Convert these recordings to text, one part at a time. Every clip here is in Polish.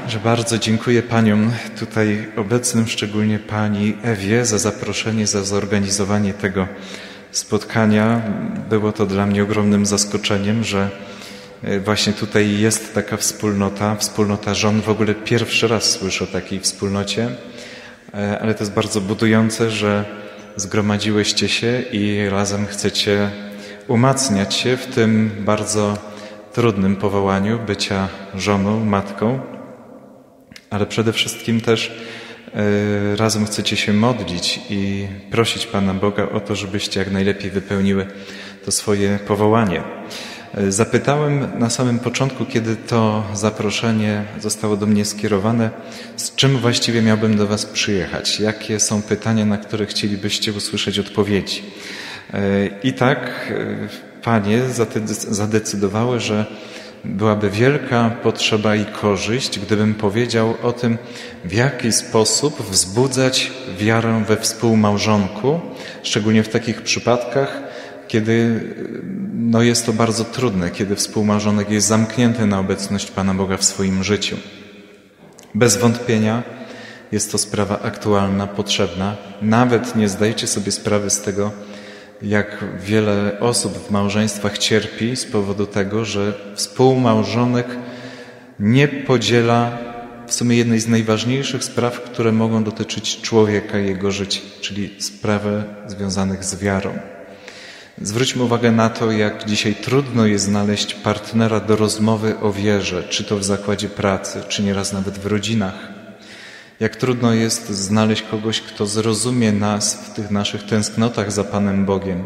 że bardzo dziękuję paniom tutaj obecnym, szczególnie pani Ewie, za zaproszenie, za zorganizowanie tego spotkania. Było to dla mnie ogromnym zaskoczeniem, że właśnie tutaj jest taka wspólnota żon. W ogóle pierwszy raz słyszę o takiej wspólnocie, ale to jest bardzo budujące, że zgromadziłyście się i razem chcecie umacniać się w tym bardzo trudnym powołaniu bycia żoną, matką, ale przede wszystkim też razem chcecie się modlić i prosić Pana Boga o to, żebyście jak najlepiej wypełniły to swoje powołanie. Zapytałem na samym początku, kiedy to zaproszenie zostało do mnie skierowane, z czym właściwie miałbym do Was przyjechać? Jakie są pytania, na które chcielibyście usłyszeć odpowiedzi? I tak panie zadecydowały, że byłaby wielka potrzeba i korzyść, gdybym powiedział o tym, w jaki sposób wzbudzać wiarę we współmałżonku, szczególnie w takich przypadkach, kiedy jest to bardzo trudne, kiedy współmałżonek jest zamknięty na obecność Pana Boga w swoim życiu. Bez wątpienia jest to sprawa aktualna, potrzebna. Nawet nie zdajecie sobie sprawy z tego, jak wiele osób w małżeństwach cierpi z powodu tego, że współmałżonek nie podziela w sumie jednej z najważniejszych spraw, które mogą dotyczyć człowieka i jego życia, czyli sprawy związanych z wiarą. Zwróćmy uwagę na to, jak dzisiaj trudno jest znaleźć partnera do rozmowy o wierze, czy to w zakładzie pracy, czy nieraz nawet w rodzinach. Jak trudno jest znaleźć kogoś, kto zrozumie nas w tych naszych tęsknotach za Panem Bogiem.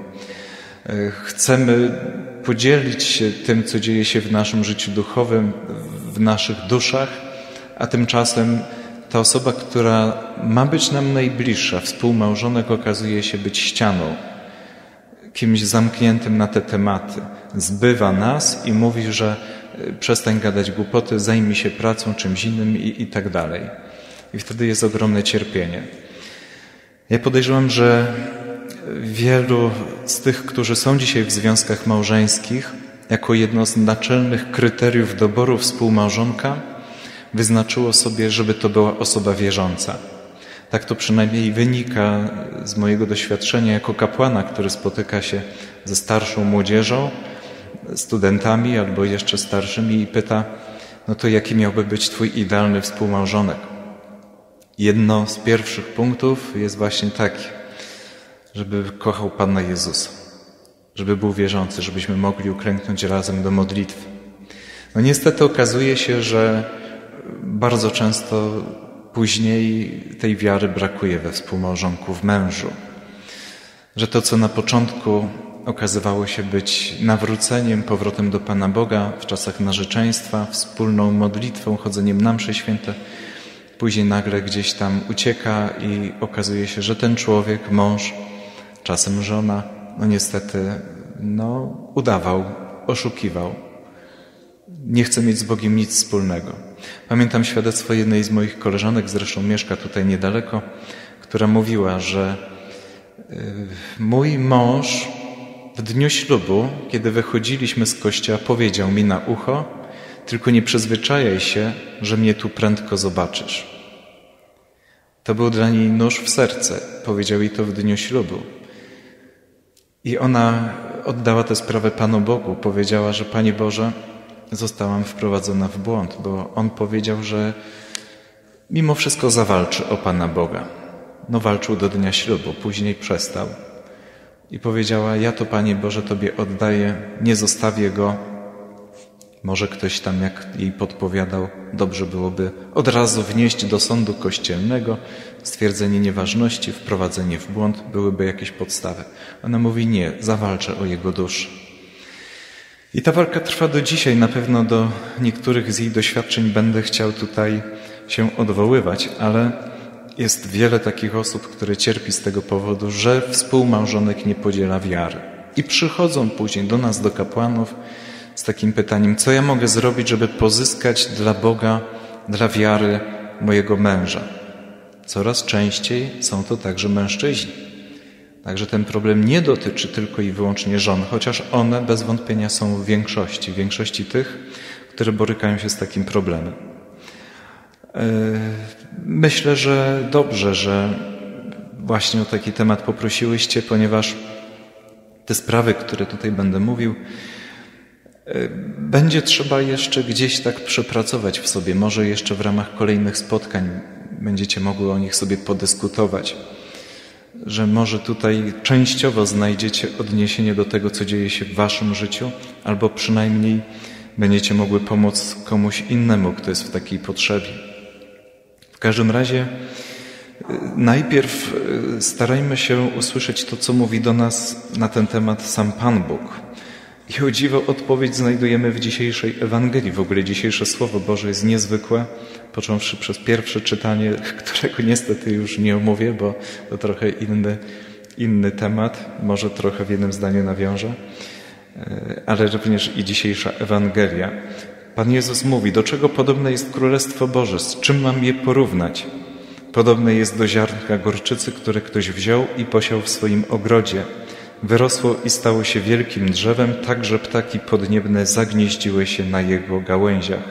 Chcemy podzielić się tym, co dzieje się w naszym życiu duchowym, w naszych duszach, a tymczasem ta osoba, która ma być nam najbliższa, współmałżonek, okazuje się być ścianą, kimś zamkniętym na te tematy. Zbywa nas i mówi, że przestań gadać głupoty, zajmij się pracą, czymś innym i tak dalej. I wtedy jest ogromne cierpienie. Ja podejrzewam, że wielu z tych, którzy są dzisiaj w związkach małżeńskich, jako jedno z naczelnych kryteriów doboru współmałżonka wyznaczyło sobie, żeby to była osoba wierząca. Tak to przynajmniej wynika z mojego doświadczenia jako kapłana, który spotyka się ze starszą młodzieżą, studentami albo jeszcze starszymi i pyta, no to jaki miałby być Twój idealny współmałżonek? Jedno z pierwszych punktów jest właśnie taki, żeby kochał Pana Jezusa, żeby był wierzący, żebyśmy mogli uklęknąć razem do modlitwy. No niestety okazuje się, że bardzo często później tej wiary brakuje we współmałżonku, w mężu. Że to, co na początku okazywało się być nawróceniem, powrotem do Pana Boga w czasach narzeczeństwa, wspólną modlitwą, chodzeniem na msze święte, później nagle gdzieś tam ucieka i okazuje się, że ten człowiek, mąż, czasem żona, niestety, udawał, oszukiwał. Nie chce mieć z Bogiem nic wspólnego. Pamiętam świadectwo jednej z moich koleżanek, zresztą mieszka tutaj niedaleko, która mówiła, że mój mąż w dniu ślubu, kiedy wychodziliśmy z kościoła, powiedział mi na ucho, tylko nie przyzwyczajaj się, że mnie tu prędko zobaczysz. To był dla niej nóż w serce. Powiedział jej to w dniu ślubu. I ona oddała tę sprawę Panu Bogu. Powiedziała, że Panie Boże, zostałam wprowadzona w błąd, bo on powiedział, że mimo wszystko zawalczy o Pana Boga. Walczył do dnia ślubu, później przestał. I powiedziała, ja to Panie Boże Tobie oddaję, nie zostawię go. Może ktoś tam, jak jej podpowiadał, dobrze byłoby od razu wnieść do sądu kościelnego stwierdzenie nieważności, wprowadzenie w błąd, byłyby jakieś podstawy. Ona mówi, nie, zawalczę o jego duszę. I ta walka trwa do dzisiaj. Na pewno do niektórych z jej doświadczeń będę chciał tutaj się odwoływać, ale jest wiele takich osób, które cierpi z tego powodu, że współmałżonek nie podziela wiary. I przychodzą później do nas, do kapłanów, z takim pytaniem, co ja mogę zrobić, żeby pozyskać dla Boga, dla wiary mojego męża. Coraz częściej są to także mężczyźni. Także ten problem nie dotyczy tylko i wyłącznie żon, chociaż one bez wątpienia są w większości tych, które borykają się z takim problemem. Myślę, że dobrze, że właśnie o taki temat poprosiłyście, ponieważ te sprawy, które tutaj będę mówił, będzie trzeba jeszcze gdzieś tak przepracować w sobie. Może jeszcze w ramach kolejnych spotkań będziecie mogły o nich sobie podyskutować. Że może tutaj częściowo znajdziecie odniesienie do tego, co dzieje się w waszym życiu, albo przynajmniej będziecie mogły pomóc komuś innemu, kto jest w takiej potrzebie. W każdym razie najpierw starajmy się usłyszeć to, co mówi do nas na ten temat sam Pan Bóg. I o dziwo odpowiedź znajdujemy w dzisiejszej Ewangelii. W ogóle dzisiejsze Słowo Boże jest niezwykłe, począwszy przez pierwsze czytanie, którego niestety już nie omówię, bo to trochę inny temat. Może trochę w jednym zdaniu nawiążę. Ale również i dzisiejsza Ewangelia. Pan Jezus mówi, do czego podobne jest Królestwo Boże, z czym mam je porównać? Podobne jest do ziarnka gorczycy, które ktoś wziął i posiał w swoim ogrodzie. Wyrosło i stało się wielkim drzewem, tak że ptaki podniebne zagnieździły się na jego gałęziach.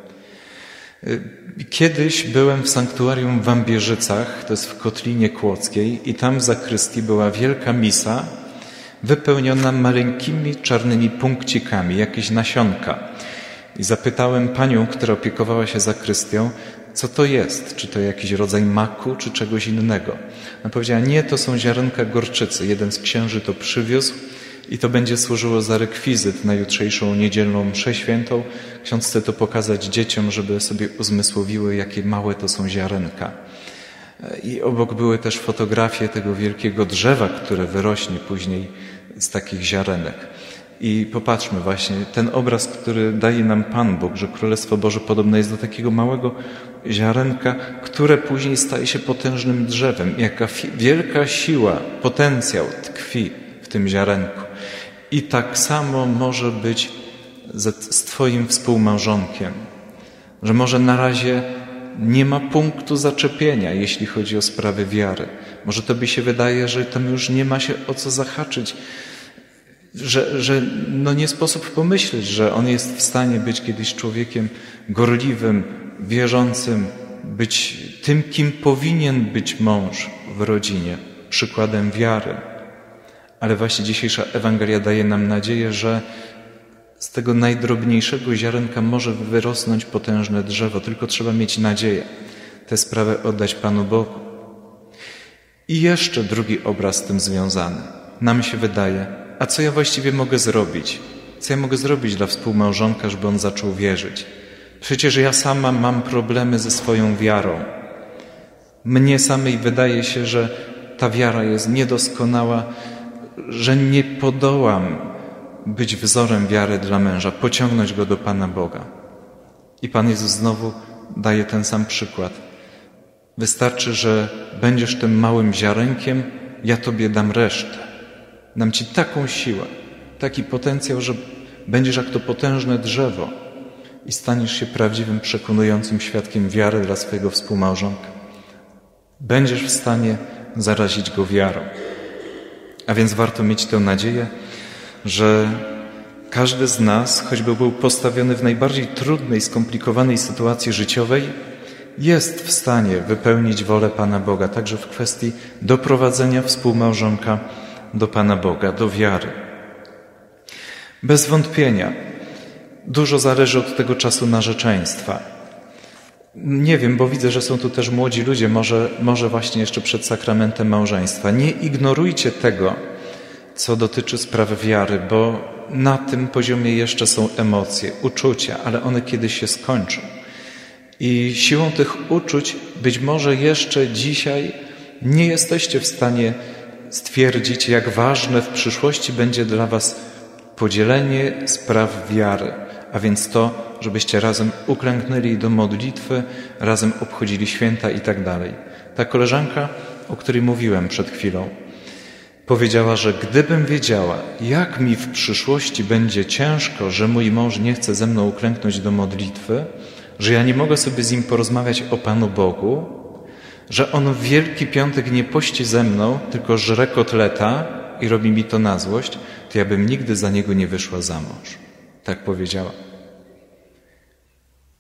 Kiedyś byłem w sanktuarium w Wambierzycach, to jest w Kotlinie Kłodzkiej, i tam w zakrystii była wielka misa wypełniona maleńkimi czarnymi punkcikami, jakieś nasionka. I zapytałem panią, która opiekowała się zakrystią, co to jest? Czy to jakiś rodzaj maku, czy czegoś innego? Ona powiedziała, nie, to są ziarenka gorczycy. Jeden z księży to przywiózł i to będzie służyło za rekwizyt na jutrzejszą niedzielną mszę świętą. Ksiądz chce to pokazać dzieciom, żeby sobie uzmysłowiły, jakie małe to są ziarenka. I obok były też fotografie tego wielkiego drzewa, które wyrośnie później z takich ziarenek. I popatrzmy właśnie, ten obraz, który daje nam Pan Bóg, że Królestwo Boże podobne jest do takiego małego ziarenka, które później staje się potężnym drzewem. Jaka wielka siła, potencjał tkwi w tym ziarenku. I tak samo może być z Twoim współmałżonkiem, że może na razie nie ma punktu zaczepienia, jeśli chodzi o sprawy wiary. Może Tobie się wydaje, że tam już nie ma się o co zahaczyć, że nie sposób pomyśleć, że on jest w stanie być kiedyś człowiekiem gorliwym, wierzącym, być tym, kim powinien być mąż w rodzinie, przykładem wiary. Ale właśnie dzisiejsza Ewangelia daje nam nadzieję, że z tego najdrobniejszego ziarenka może wyrosnąć potężne drzewo, tylko trzeba mieć nadzieję, tę sprawę oddać Panu Bogu. I jeszcze drugi obraz z tym związany. Nam się wydaje, a co ja właściwie mogę zrobić? Co ja mogę zrobić dla współmałżonka, żeby on zaczął wierzyć? Przecież ja sama mam problemy ze swoją wiarą. Mnie samej wydaje się, że ta wiara jest niedoskonała, że nie podołam być wzorem wiary dla męża, pociągnąć go do Pana Boga. I Pan Jezus znowu daje ten sam przykład. Wystarczy, że będziesz tym małym ziarenkiem, ja Tobie dam resztę. Dam Ci taką siłę, taki potencjał, że będziesz jak to potężne drzewo i staniesz się prawdziwym, przekonującym świadkiem wiary dla swojego współmałżonka. Będziesz w stanie zarazić go wiarą. A więc warto mieć tę nadzieję, że każdy z nas, choćby był postawiony w najbardziej trudnej, skomplikowanej sytuacji życiowej, jest w stanie wypełnić wolę Pana Boga, także w kwestii doprowadzenia współmałżonka do Pana Boga, do wiary. Bez wątpienia dużo zależy od tego czasu narzeczeństwa. Nie wiem, bo widzę, że są tu też młodzi ludzie, może właśnie jeszcze przed sakramentem małżeństwa. Nie ignorujcie tego, co dotyczy spraw wiary, bo na tym poziomie jeszcze są emocje, uczucia, ale one kiedyś się skończą. I siłą tych uczuć być może jeszcze dzisiaj nie jesteście w stanie stwierdzić, jak ważne w przyszłości będzie dla was podzielenie spraw wiary, a więc to, żebyście razem uklęknęli do modlitwy, razem obchodzili święta i tak dalej. Ta koleżanka, o której mówiłem przed chwilą, powiedziała, że gdybym wiedziała, jak mi w przyszłości będzie ciężko, że mój mąż nie chce ze mną uklęknąć do modlitwy, że ja nie mogę sobie z nim porozmawiać o Panu Bogu, że on w Wielki Piątek nie pości ze mną, tylko żre kotleta i robi mi to na złość, to ja bym nigdy za niego nie wyszła za mąż. Tak powiedziała.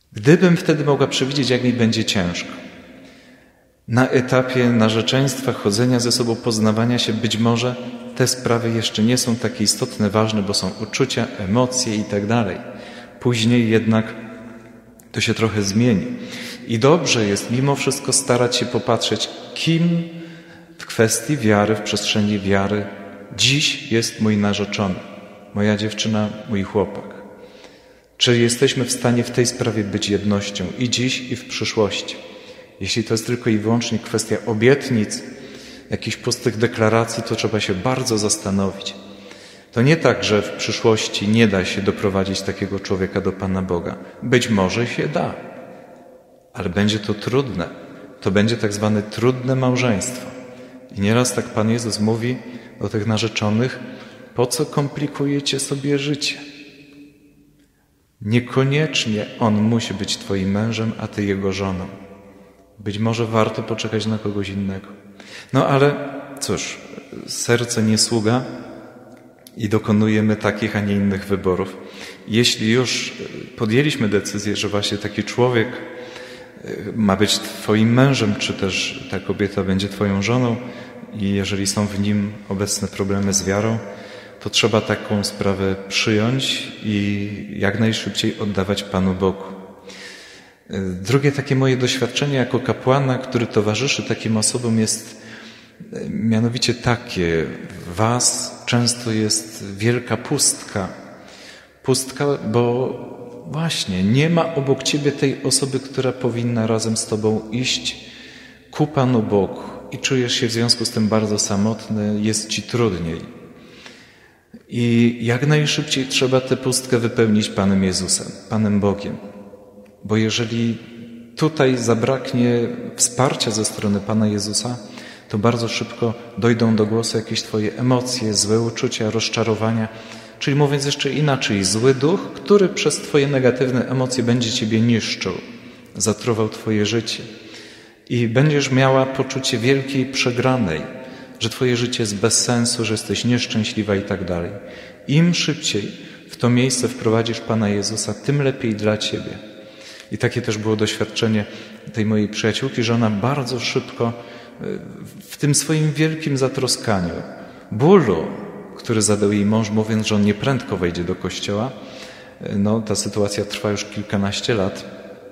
Gdybym wtedy mogła przewidzieć, jak mi będzie ciężko. Na etapie narzeczeństwa, chodzenia ze sobą, poznawania się, być może te sprawy jeszcze nie są takie istotne, ważne, bo są uczucia, emocje i tak dalej. Później jednak to się trochę zmieni. I dobrze jest mimo wszystko starać się popatrzeć, kim w kwestii wiary, w przestrzeni wiary dziś jest mój narzeczony, moja dziewczyna, mój chłopak. Czy jesteśmy w stanie w tej sprawie być jednością i dziś, i w przyszłości? Jeśli to jest tylko i wyłącznie kwestia obietnic, jakichś pustych deklaracji, to trzeba się bardzo zastanowić. To nie tak, że w przyszłości nie da się doprowadzić takiego człowieka do Pana Boga. Być może się da, ale będzie to trudne. To będzie tak zwane trudne małżeństwo. I nieraz tak Pan Jezus mówi do tych narzeczonych, po co komplikujecie sobie życie? Niekoniecznie on musi być Twoim mężem, a Ty jego żoną. Być może warto poczekać na kogoś innego. No ale cóż, serce nie sługa i dokonujemy takich, a nie innych wyborów. Jeśli już podjęliśmy decyzję, że właśnie taki człowiek ma być Twoim mężem, czy też ta kobieta będzie Twoją żoną i jeżeli są w nim obecne problemy z wiarą, to trzeba taką sprawę przyjąć i jak najszybciej oddawać Panu Bogu. Drugie takie moje doświadczenie jako kapłana, który towarzyszy takim osobom, jest mianowicie takie. W Was często jest wielka pustka. Pustka, bo właśnie nie ma obok Ciebie tej osoby, która powinna razem z Tobą iść ku Panu Bogu i czujesz się w związku z tym bardzo samotny, jest Ci trudniej. I jak najszybciej trzeba tę pustkę wypełnić Panem Jezusem, Panem Bogiem. Bo jeżeli tutaj zabraknie wsparcia ze strony Pana Jezusa, to bardzo szybko dojdą do głosu jakieś Twoje emocje, złe uczucia, rozczarowania. Czyli mówiąc jeszcze inaczej, zły duch, który przez Twoje negatywne emocje będzie Ciebie niszczył, zatruwał Twoje życie. I będziesz miała poczucie wielkiej przegranej, że Twoje życie jest bez sensu, że jesteś nieszczęśliwa i tak dalej. Im szybciej w to miejsce wprowadzisz Pana Jezusa, tym lepiej dla Ciebie. I takie też było doświadczenie tej mojej przyjaciółki, że ona bardzo szybko w tym swoim wielkim zatroskaniu, bólu, który zadał jej mąż, mówiąc, że on nieprędko wejdzie do kościoła, no ta sytuacja trwa już kilkanaście lat,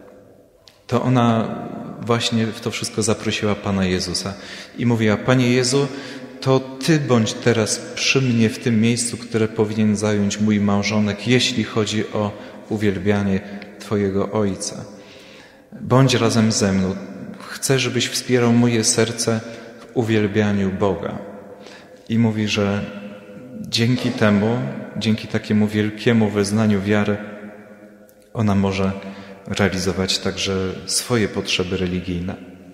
to ona właśnie w to wszystko zaprosiła Pana Jezusa i mówiła: Panie Jezu, to Ty bądź teraz przy mnie w tym miejscu, które powinien zająć mój małżonek, jeśli chodzi o uwielbianie Twojego Ojca. Bądź razem ze mną. Chcę, żebyś wspierał moje serce w uwielbianiu Boga. I mówi, że dzięki temu, dzięki takiemu wielkiemu wyznaniu wiary, ona może realizować także swoje potrzeby religijne.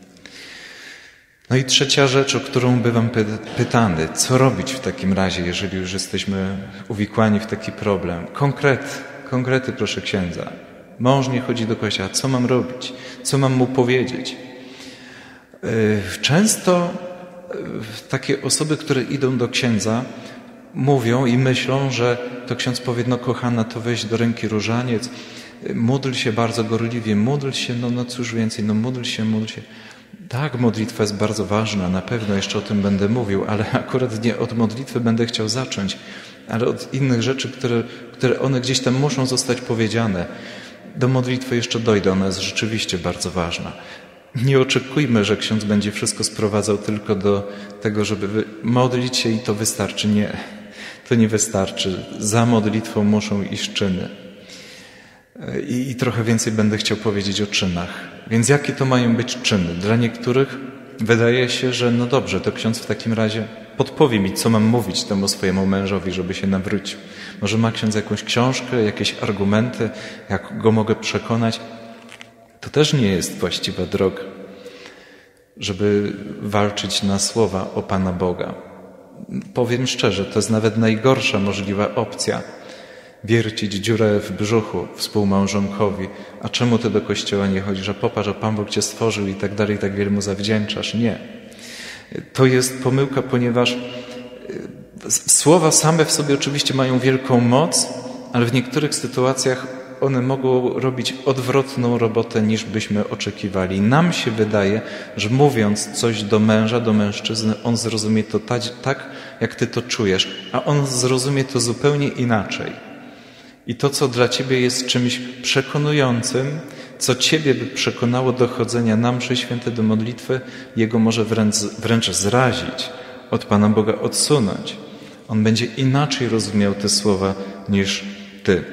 No i trzecia rzecz, o którą bywam pytany, co robić w takim razie, jeżeli już jesteśmy uwikłani w taki problem? Konkrety proszę księdza. Mąż nie chodzi do kościoła, co mam robić? Co mam mu powiedzieć? Często takie osoby, które idą do księdza, mówią i myślą, że to ksiądz powie: no kochana, to weź do ręki różaniec, módl się bardzo gorliwie, módl się, no cóż więcej, no módl się. Tak, modlitwa jest bardzo ważna, na pewno jeszcze o tym będę mówił, ale akurat nie od modlitwy będę chciał zacząć, ale od innych rzeczy, które one gdzieś tam muszą zostać powiedziane. Do modlitwy jeszcze dojdę, ona jest rzeczywiście bardzo ważna. Nie oczekujmy, że ksiądz będzie wszystko sprowadzał tylko do tego, żeby modlić się i to wystarczy. Nie, to nie wystarczy. Za modlitwą muszą iść czyny. I trochę więcej będę chciał powiedzieć o czynach. Więc jakie to mają być czyny? Dla niektórych wydaje się, że no dobrze, to ksiądz w takim razie podpowie mi, co mam mówić temu swojemu mężowi, żeby się nawrócił. Może ma ksiądz jakąś książkę, jakieś argumenty, jak go mogę przekonać. To też nie jest właściwa droga, żeby walczyć na słowa o Pana Boga. Powiem szczerze, to jest nawet najgorsza możliwa opcja. Wiercić dziurę w brzuchu współmałżonkowi. A czemu ty do kościoła nie chodzisz? A popatrz, że Pan Bóg cię stworzył i tak dalej, tak wiele mu zawdzięczasz. Nie. To jest pomyłka, ponieważ słowa same w sobie oczywiście mają wielką moc, ale w niektórych sytuacjach one mogą robić odwrotną robotę, niż byśmy oczekiwali. Nam się wydaje, że mówiąc coś do męża, do mężczyzny, on zrozumie to tak, jak ty to czujesz, a on zrozumie to zupełnie inaczej. I to, co dla ciebie jest czymś przekonującym, co ciebie by przekonało do chodzenia na mszy święte, do modlitwy, jego może wręcz zrazić, od Pana Boga odsunąć. On będzie inaczej rozumiał te słowa niż ty.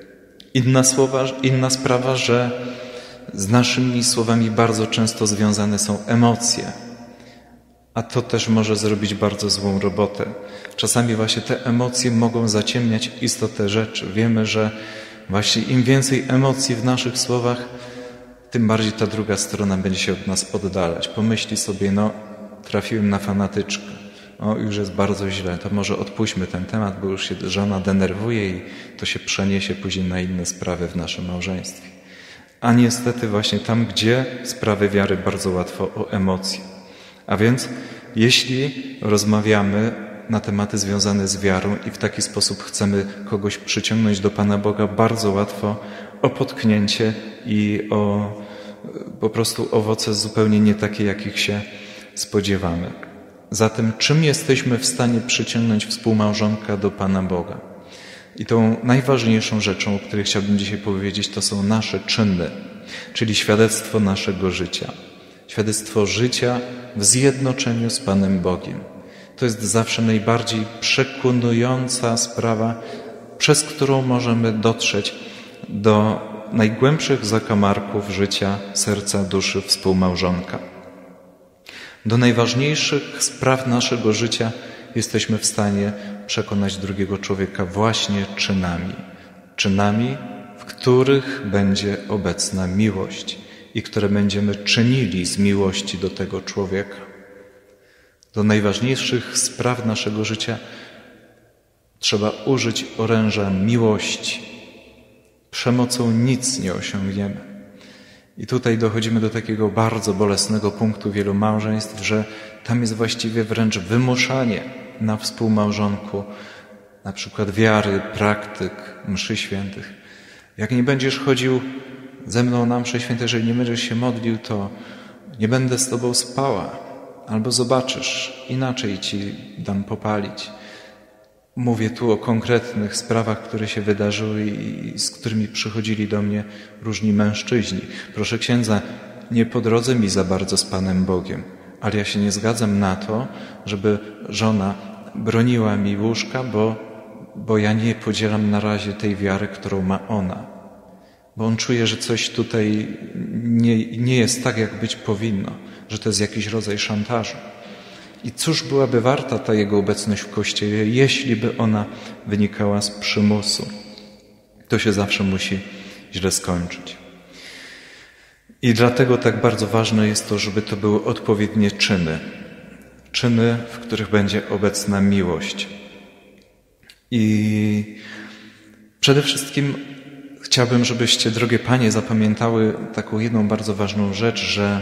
Inna sprawa, że z naszymi słowami bardzo często związane są emocje, a to też może zrobić bardzo złą robotę. Czasami właśnie te emocje mogą zaciemniać istotę rzeczy. Wiemy, że właśnie im więcej emocji w naszych słowach, tym bardziej ta druga strona będzie się od nas oddalać. Pomyśli sobie, trafiłem na fanatyczkę, już jest bardzo źle, to może odpuśćmy ten temat, bo już się żona denerwuje i to się przeniesie później na inne sprawy w naszym małżeństwie. A niestety właśnie tam, gdzie sprawy wiary, bardzo łatwo o emocje. A więc jeśli rozmawiamy na tematy związane z wiarą i w taki sposób chcemy kogoś przyciągnąć do Pana Boga, bardzo łatwo o potknięcie i o po prostu owoce zupełnie nie takie, jakich się spodziewamy. Zatem czym jesteśmy w stanie przyciągnąć współmałżonka do Pana Boga? I tą najważniejszą rzeczą, o której chciałbym dzisiaj powiedzieć, to są nasze czyny, czyli świadectwo naszego życia. Świadectwo życia w zjednoczeniu z Panem Bogiem. To jest zawsze najbardziej przekonująca sprawa, przez którą możemy dotrzeć do najgłębszych zakamarków życia, serca, duszy współmałżonka. Do najważniejszych spraw naszego życia jesteśmy w stanie przekonać drugiego człowieka właśnie czynami. Czynami, w których będzie obecna miłość i które będziemy czynili z miłości do tego człowieka. Do najważniejszych spraw naszego życia trzeba użyć oręża miłości. Przemocą nic nie osiągniemy. I tutaj dochodzimy do takiego bardzo bolesnego punktu wielu małżeństw, że tam jest właściwie wręcz wymuszanie na współmałżonku na przykład wiary, praktyk, mszy świętych. Jak nie będziesz chodził ze mną na mszę święte, jeżeli nie będziesz się modlił, to nie będę z tobą spała. Albo zobaczysz, inaczej ci dam popalić. Mówię tu o konkretnych sprawach, które się wydarzyły i z którymi przychodzili do mnie różni mężczyźni. Proszę księdza, nie po drodze mi za bardzo z Panem Bogiem, ale ja się nie zgadzam na to, żeby żona broniła mi łóżka, bo ja nie podzielam na razie tej wiary, którą ma ona. Bo on czuje, że coś tutaj nie jest tak, jak być powinno, że to jest jakiś rodzaj szantażu. I cóż byłaby warta ta jego obecność w Kościele, jeśli by ona wynikała z przymusu? To się zawsze musi źle skończyć. I dlatego tak bardzo ważne jest to, żeby to były odpowiednie czyny. Czyny, w których będzie obecna miłość. I przede wszystkim chciałbym, żebyście, drogie panie, zapamiętały taką jedną bardzo ważną rzecz, że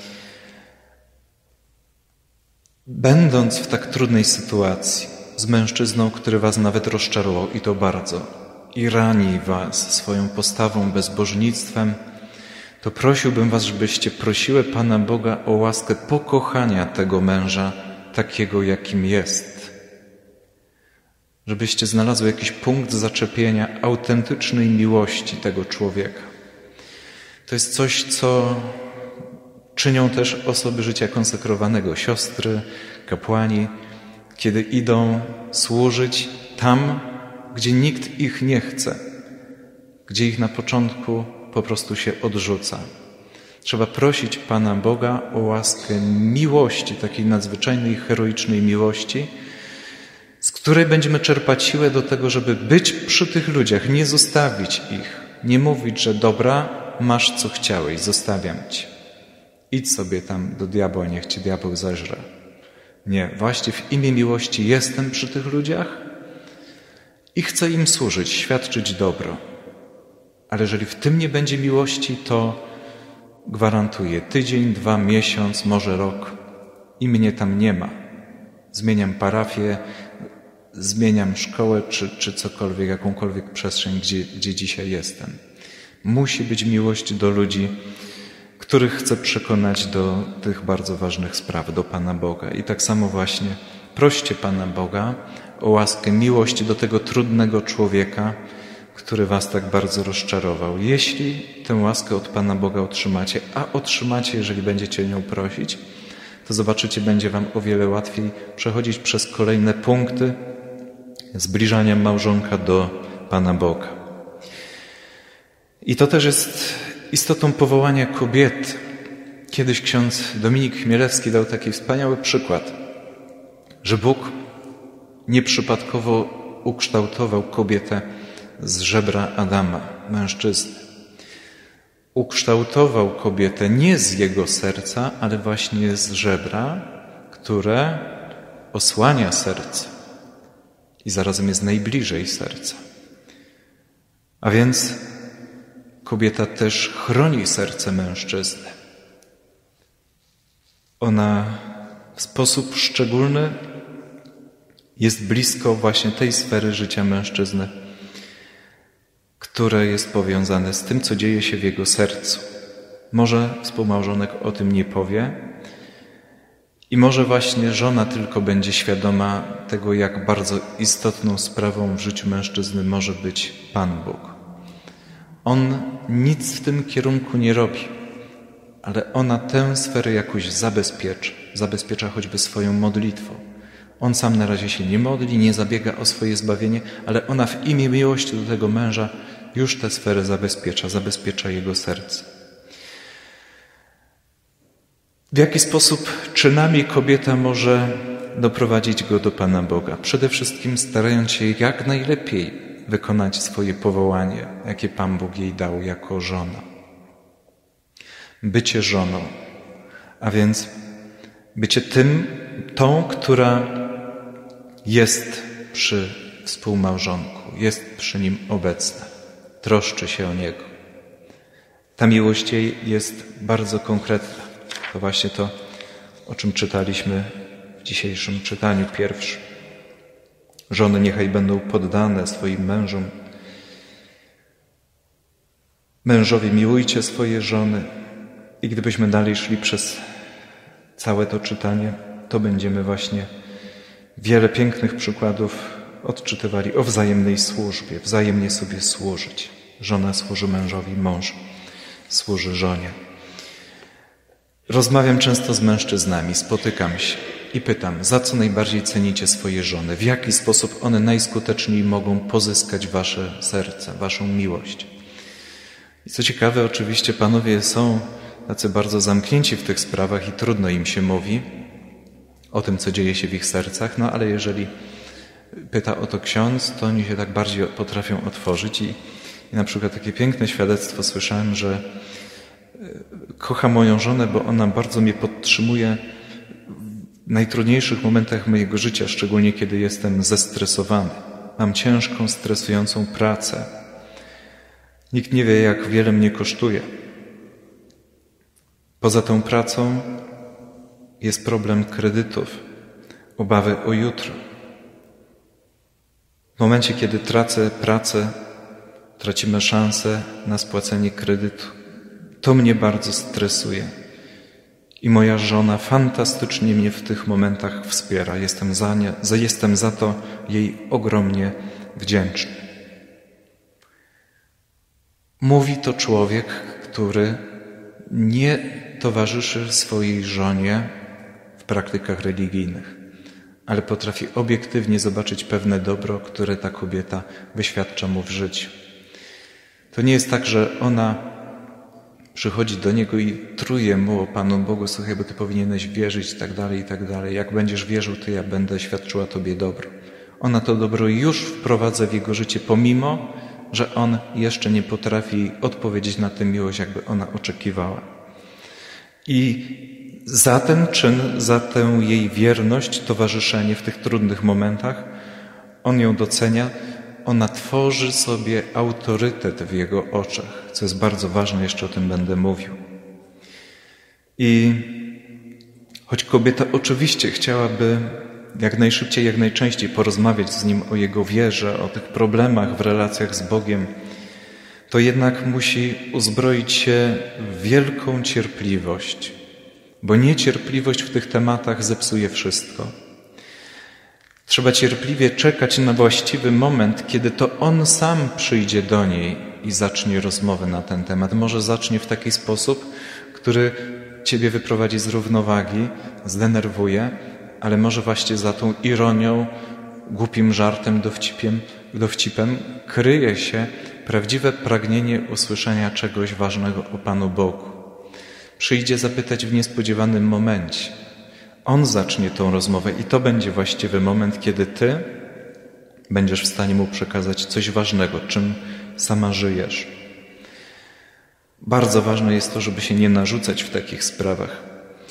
będąc w tak trudnej sytuacji z mężczyzną, który was nawet rozczarował i to bardzo, i rani was swoją postawą, bezbożnictwem, to prosiłbym was, żebyście prosiły Pana Boga o łaskę pokochania tego męża takiego, jakim jest. Żebyście znalazły jakiś punkt zaczepienia autentycznej miłości tego człowieka. To jest coś, co czynią też osoby życia konsekrowanego, siostry, kapłani, kiedy idą służyć tam, gdzie nikt ich nie chce, gdzie ich na początku po prostu się odrzuca. Trzeba prosić Pana Boga o łaskę miłości, takiej nadzwyczajnej, heroicznej miłości, z której będziemy czerpać siłę do tego, żeby być przy tych ludziach, nie zostawić ich, nie mówić, że dobra, masz co chciałeś, zostawiam cię. Idź sobie tam do diabła, niech cię diabeł zeżre. Nie, właśnie w imię miłości jestem przy tych ludziach i chcę im służyć, świadczyć dobro. Ale jeżeli w tym nie będzie miłości, to gwarantuję tydzień, 2, miesiąc, może rok i mnie tam nie ma. Zmieniam parafię, zmieniam szkołę czy cokolwiek, jakąkolwiek przestrzeń, gdzie dzisiaj jestem. Musi być miłość do ludzi, których chce przekonać do tych bardzo ważnych spraw, do Pana Boga. I tak samo właśnie proście Pana Boga o łaskę miłości do tego trudnego człowieka, który was tak bardzo rozczarował. Jeśli tę łaskę od Pana Boga otrzymacie, a otrzymacie, jeżeli będziecie nią prosić, to zobaczycie, będzie wam o wiele łatwiej przechodzić przez kolejne punkty zbliżania małżonka do Pana Boga. I to też jest istotą powołania kobiety. Kiedyś ksiądz Dominik Chmielewski dał taki wspaniały przykład, że Bóg nieprzypadkowo ukształtował kobietę z żebra Adama, mężczyzny. Ukształtował kobietę nie z jego serca, ale właśnie z żebra, które osłania serce i zarazem jest najbliżej serca. A więc kobieta też chroni serce mężczyzny. Ona w sposób szczególny jest blisko właśnie tej sfery życia mężczyzny, które jest powiązane z tym, co dzieje się w jego sercu. Może współmałżonek o tym nie powie i może właśnie żona tylko będzie świadoma tego, jak bardzo istotną sprawą w życiu mężczyzny może być Pan Bóg. On nic w tym kierunku nie robi, ale ona tę sferę jakoś zabezpiecza choćby swoją modlitwą. On sam na razie się nie modli, nie zabiega o swoje zbawienie, ale ona w imię miłości do tego męża już tę sferę zabezpiecza jego serce. W jaki sposób czynami kobieta może doprowadzić go do Pana Boga? Przede wszystkim starając się jak najlepiej wykonać swoje powołanie, jakie Pan Bóg jej dał jako żona. Bycie żoną, a więc bycie tą, która jest przy współmałżonku, jest przy nim obecna, troszczy się o niego. Ta miłość jej jest bardzo konkretna. To właśnie to, o czym czytaliśmy w dzisiejszym czytaniu pierwszym. Żony niechaj będą poddane swoim mężom. Mężowie, miłujcie swoje żony. I gdybyśmy dalej szli przez całe to czytanie, to będziemy właśnie wiele pięknych przykładów odczytywali o wzajemnej służbie, wzajemnie sobie służyć. Żona służy mężowi, mąż służy żonie. Rozmawiam często z mężczyznami, spotykam się i pytam, za co najbardziej cenicie swoje żony? W jaki sposób one najskuteczniej mogą pozyskać wasze serce, waszą miłość? I co ciekawe, oczywiście panowie są tacy bardzo zamknięci w tych sprawach i trudno im się mówi o tym, co dzieje się w ich sercach, no ale jeżeli pyta o to ksiądz, to oni się tak bardziej potrafią otworzyć i na przykład takie piękne świadectwo słyszałem, że kocham moją żonę, bo ona bardzo mnie podtrzymuje w najtrudniejszych momentach mojego życia, szczególnie kiedy jestem zestresowany. Mam ciężką, stresującą pracę. Nikt nie wie, jak wiele mnie kosztuje. Poza tą pracą jest problem kredytów, obawy o jutro. W momencie, kiedy tracę pracę, tracimy szansę na spłacenie kredytu. To mnie bardzo stresuje. I moja żona fantastycznie mnie w tych momentach wspiera. Jestem za to jej ogromnie wdzięczny. Mówi to człowiek, który nie towarzyszy swojej żonie w praktykach religijnych, ale potrafi obiektywnie zobaczyć pewne dobro, które ta kobieta wyświadcza mu w życiu. To nie jest tak, że ona przychodzi do niego i truje mu o Panu Bogu, słuchaj, bo ty powinieneś wierzyć i tak dalej, i tak dalej. Jak będziesz wierzył, to ja będę świadczyła tobie dobro. Ona to dobro już wprowadza w jego życie, pomimo że on jeszcze nie potrafi odpowiedzieć na tę miłość, jakby ona oczekiwała. I za ten czyn, za tę jej wierność, towarzyszenie w tych trudnych momentach, on ją docenia, ona tworzy sobie autorytet w jego oczach, co jest bardzo ważne, jeszcze o tym będę mówił. I choć kobieta oczywiście chciałaby jak najszybciej, jak najczęściej porozmawiać z nim o jego wierze, o tych problemach w relacjach z Bogiem, to jednak musi uzbroić się w wielką cierpliwość, bo niecierpliwość w tych tematach zepsuje wszystko. Trzeba cierpliwie czekać na właściwy moment, kiedy to On sam przyjdzie do niej i zacznie rozmowę na ten temat. Może zacznie w taki sposób, który ciebie wyprowadzi z równowagi, zdenerwuje, ale może właśnie za tą ironią, głupim żartem, dowcipem kryje się prawdziwe pragnienie usłyszenia czegoś ważnego o Panu Bogu. Przyjdzie zapytać w niespodziewanym momencie. On zacznie tą rozmowę i to będzie właściwy moment, kiedy ty będziesz w stanie mu przekazać coś ważnego, czym sama żyjesz. Bardzo ważne jest to, żeby się nie narzucać w takich sprawach.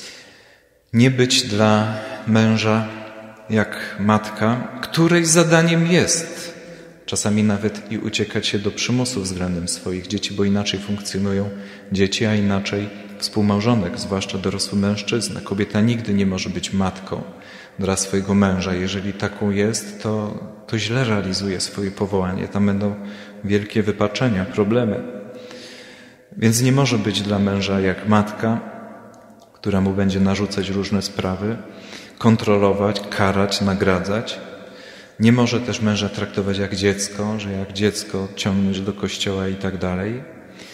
Nie być dla męża jak matka, której zadaniem jest czasami nawet i uciekać się do przymusu względem swoich dzieci, bo inaczej funkcjonują dzieci, a inaczej współmałżonek, zwłaszcza dorosły mężczyzna. Kobieta nigdy nie może być matką dla swojego męża. Jeżeli taką jest, to źle realizuje swoje powołanie. Tam będą wielkie wypaczenia, problemy. Więc nie może być dla męża jak matka, która mu będzie narzucać różne sprawy, kontrolować, karać, nagradzać. Nie może też męża traktować jak dziecko, że jak dziecko ciągniesz do kościoła i tak dalej.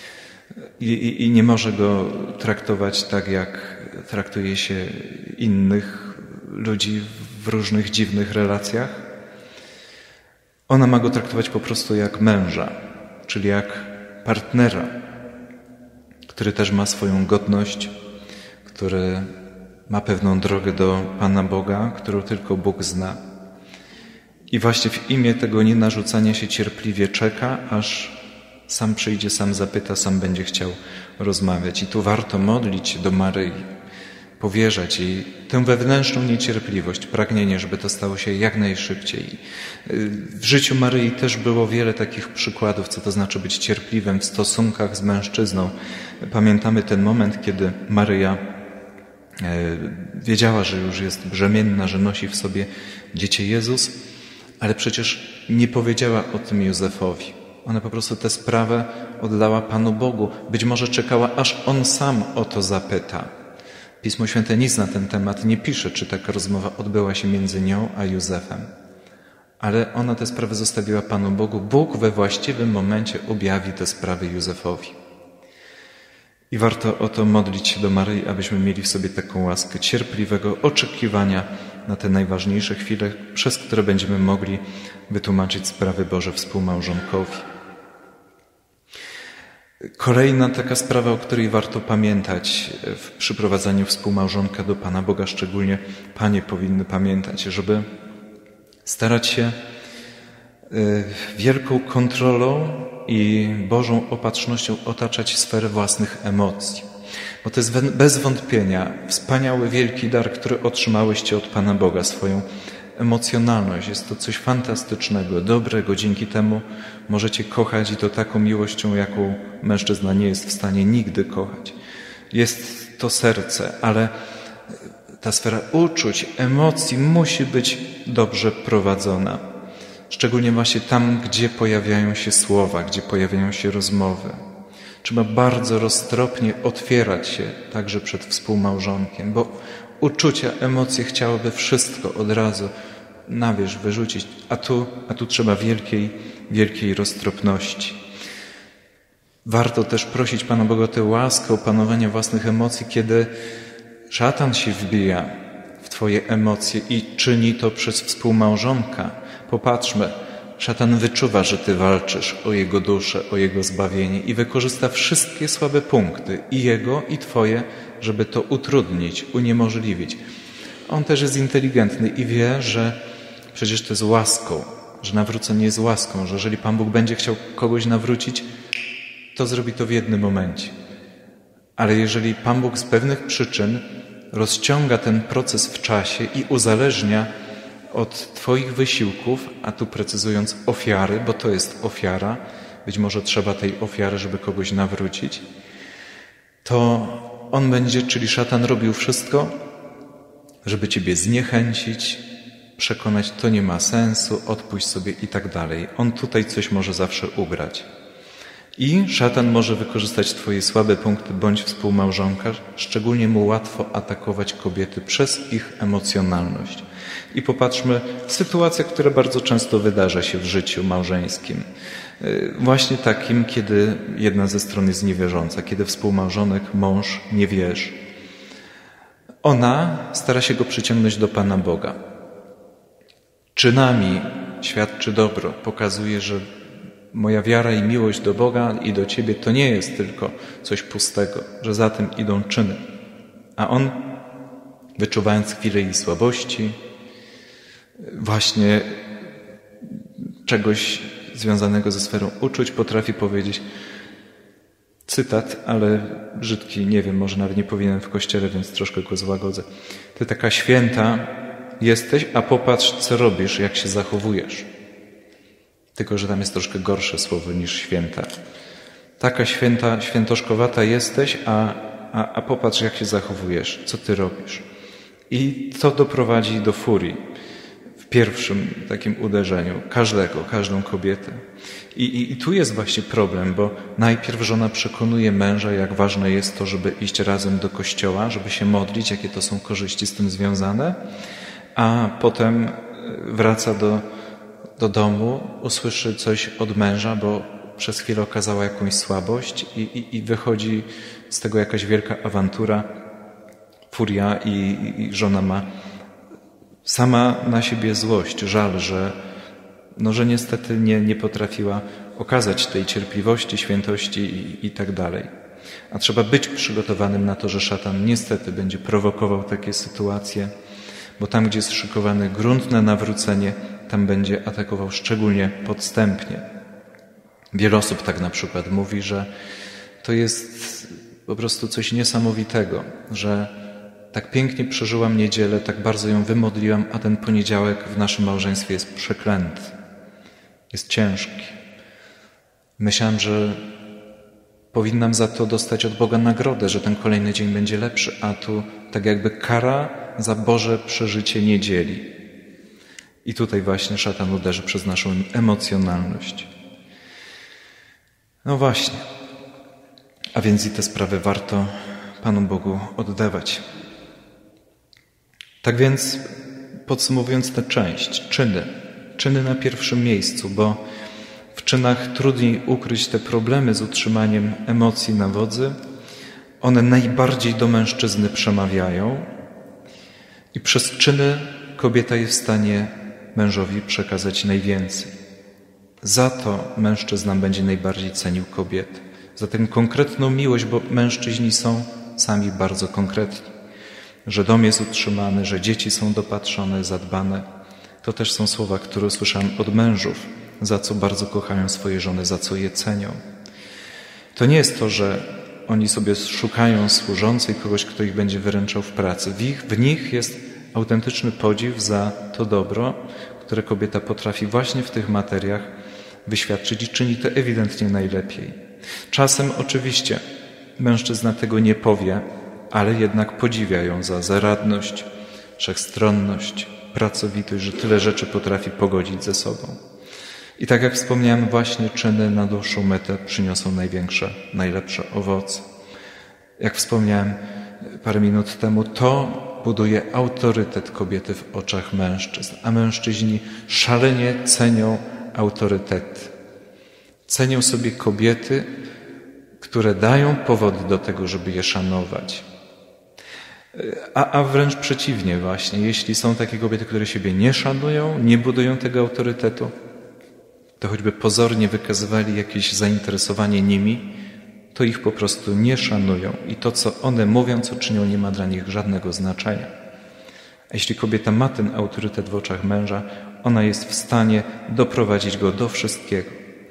I nie może go traktować tak, jak traktuje się innych ludzi w różnych dziwnych relacjach. Ona ma go traktować po prostu jak męża, czyli jak partnera, który też ma swoją godność, który ma pewną drogę do Pana Boga, którą tylko Bóg zna. I właśnie w imię tego nienarzucania się cierpliwie czeka, aż sam przyjdzie, sam zapyta, sam będzie chciał rozmawiać. I tu warto modlić się do Maryi, powierzać jej tę wewnętrzną niecierpliwość, pragnienie, żeby to stało się jak najszybciej. W życiu Maryi też było wiele takich przykładów, co to znaczy być cierpliwym w stosunkach z mężczyzną. Pamiętamy ten moment, kiedy Maryja wiedziała, że już jest brzemienna, że nosi w sobie dziecię Jezus, ale przecież nie powiedziała o tym Józefowi. Ona po prostu tę sprawę oddała Panu Bogu. Być może czekała, aż On sam o to zapyta. Pismo Święte nic na ten temat nie pisze, czy taka rozmowa odbyła się między nią a Józefem. Ale ona tę sprawę zostawiła Panu Bogu. Bóg we właściwym momencie objawi tę sprawę Józefowi. I warto o to modlić się do Maryi, abyśmy mieli w sobie taką łaskę cierpliwego oczekiwania na te najważniejsze chwile, przez które będziemy mogli wytłumaczyć sprawy Boże współmałżonkowi. Kolejna taka sprawa, o której warto pamiętać w przyprowadzaniu współmałżonka do Pana Boga, szczególnie panie powinny pamiętać, żeby starać się wielką kontrolą i Bożą opatrznością otaczać sferę własnych emocji. Bo to jest bez wątpienia wspaniały, wielki dar, który otrzymałyście od Pana Boga, swoją emocjonalność. Jest to coś fantastycznego, dobrego. Dzięki temu możecie kochać i to taką miłością, jaką mężczyzna nie jest w stanie nigdy kochać. Jest to serce, ale ta sfera uczuć, emocji musi być dobrze prowadzona. Szczególnie właśnie tam, gdzie pojawiają się słowa, gdzie pojawiają się rozmowy. Trzeba bardzo roztropnie otwierać się także przed współmałżonkiem, bo uczucia, emocje chciałyby wszystko od razu na wierzch wyrzucić, a tu trzeba wielkiej roztropności. Warto też prosić Pana Boga o tę łaskę opanowania własnych emocji, kiedy szatan się wbija w Twoje emocje i czyni to przez współmałżonka. Popatrzmy, szatan wyczuwa, że Ty walczysz o jego duszę, o jego zbawienie i wykorzysta wszystkie słabe punkty, i jego, i Twoje, żeby to utrudnić, uniemożliwić. On też jest inteligentny i wie, że przecież to jest łaską, że nawrócenie jest łaską, że jeżeli Pan Bóg będzie chciał kogoś nawrócić, to zrobi to w jednym momencie. Ale jeżeli Pan Bóg z pewnych przyczyn rozciąga ten proces w czasie i uzależnia od Twoich wysiłków, a tu precyzując ofiary, bo to jest ofiara, być może trzeba tej ofiary, żeby kogoś nawrócić, to on będzie, czyli szatan, robił wszystko, żeby Ciebie zniechęcić, przekonać, to nie ma sensu, odpuść sobie i tak dalej. On tutaj coś może zawsze ugrać. I szatan może wykorzystać twoje słabe punkty bądź współmałżonka, szczególnie mu łatwo atakować kobiety przez ich emocjonalność. I popatrzmy, sytuacja, która bardzo często wydarza się w życiu małżeńskim. Właśnie takim, kiedy jedna ze stron jest niewierząca, kiedy współmałżonek, mąż nie wierzy. Ona stara się go przyciągnąć do Pana Boga. Czynami świadczy dobro, pokazuje, że moja wiara i miłość do Boga i do Ciebie to nie jest tylko coś pustego, że za tym idą czyny. A on, wyczuwając chwilę jej słabości, właśnie czegoś związanego ze sferą uczuć, potrafi powiedzieć, cytat, ale brzydki, nie wiem, może nawet nie powinienem w kościele, więc troszkę go złagodzę. Ty taka święta jesteś, a popatrz, co robisz, jak się zachowujesz. Tylko że tam jest troszkę gorsze słowo niż święta. Taka święta, świętoszkowata jesteś, a popatrz, jak się zachowujesz, co ty robisz. I to doprowadzi do furii w pierwszym takim uderzeniu każdą kobietę. I tu jest właśnie problem, bo najpierw żona przekonuje męża, jak ważne jest to, żeby iść razem do kościoła, żeby się modlić, jakie to są korzyści z tym związane, a potem wraca do domu, usłyszy coś od męża, bo przez chwilę okazała jakąś słabość i wychodzi z tego jakaś wielka awantura, furia i żona ma sama na siebie złość, żal, że niestety nie potrafiła okazać tej cierpliwości, świętości i tak dalej. A trzeba być przygotowanym na to, że szatan niestety będzie prowokował takie sytuacje, bo tam, gdzie jest szykowany grunt na nawrócenie, tam będzie atakował szczególnie podstępnie. Wiele osób tak na przykład mówi, że to jest po prostu coś niesamowitego, że tak pięknie przeżyłam niedzielę, tak bardzo ją wymodliłam, a ten poniedziałek w naszym małżeństwie jest przeklęty. Jest ciężki. Myślałam, że powinnam za to dostać od Boga nagrodę, że ten kolejny dzień będzie lepszy, a tu tak jakby kara za Boże przeżycie niedzieli. I tutaj właśnie szatan uderzy przez naszą emocjonalność. No właśnie. A więc i te sprawy warto Panu Bogu oddawać. Tak więc, podsumowując tę część, czyny na pierwszym miejscu, bo w czynach trudniej ukryć te problemy z utrzymaniem emocji na wodzy. One najbardziej do mężczyzny przemawiają i przez czyny kobieta jest w stanie mężowi przekazać najwięcej. Za to mężczyzna będzie najbardziej cenił kobietę. Za tę konkretną miłość, bo mężczyźni są sami bardzo konkretni. Że dom jest utrzymany, że dzieci są dopatrzone, zadbane. To też są słowa, które usłyszałem od mężów, za co bardzo kochają swoje żony, za co je cenią. To nie jest to, że oni sobie szukają służącej, kogoś, kto ich będzie wyręczał w pracy. W nich jest autentyczny podziw za to dobro, które kobieta potrafi właśnie w tych materiach wyświadczyć i czyni to ewidentnie najlepiej. Czasem oczywiście mężczyzna tego nie powie, ale jednak podziwia ją za zaradność, wszechstronność, pracowitość, że tyle rzeczy potrafi pogodzić ze sobą. I tak jak wspomniałem, właśnie czyny na dłuższą metę przyniosą najlepsze owoce. Jak wspomniałem parę minut temu, to buduje autorytet kobiety w oczach mężczyzn, a mężczyźni szalenie cenią autorytety. Cenią sobie kobiety, które dają powody do tego, żeby je szanować. A wręcz przeciwnie właśnie, jeśli są takie kobiety, które siebie nie szanują, nie budują tego autorytetu, to choćby pozornie wykazywali jakieś zainteresowanie nimi, to ich po prostu nie szanują i to, co one mówią, co czynią, nie ma dla nich żadnego znaczenia. A jeśli kobieta ma ten autorytet w oczach męża, ona jest w stanie doprowadzić go do wszystkiego.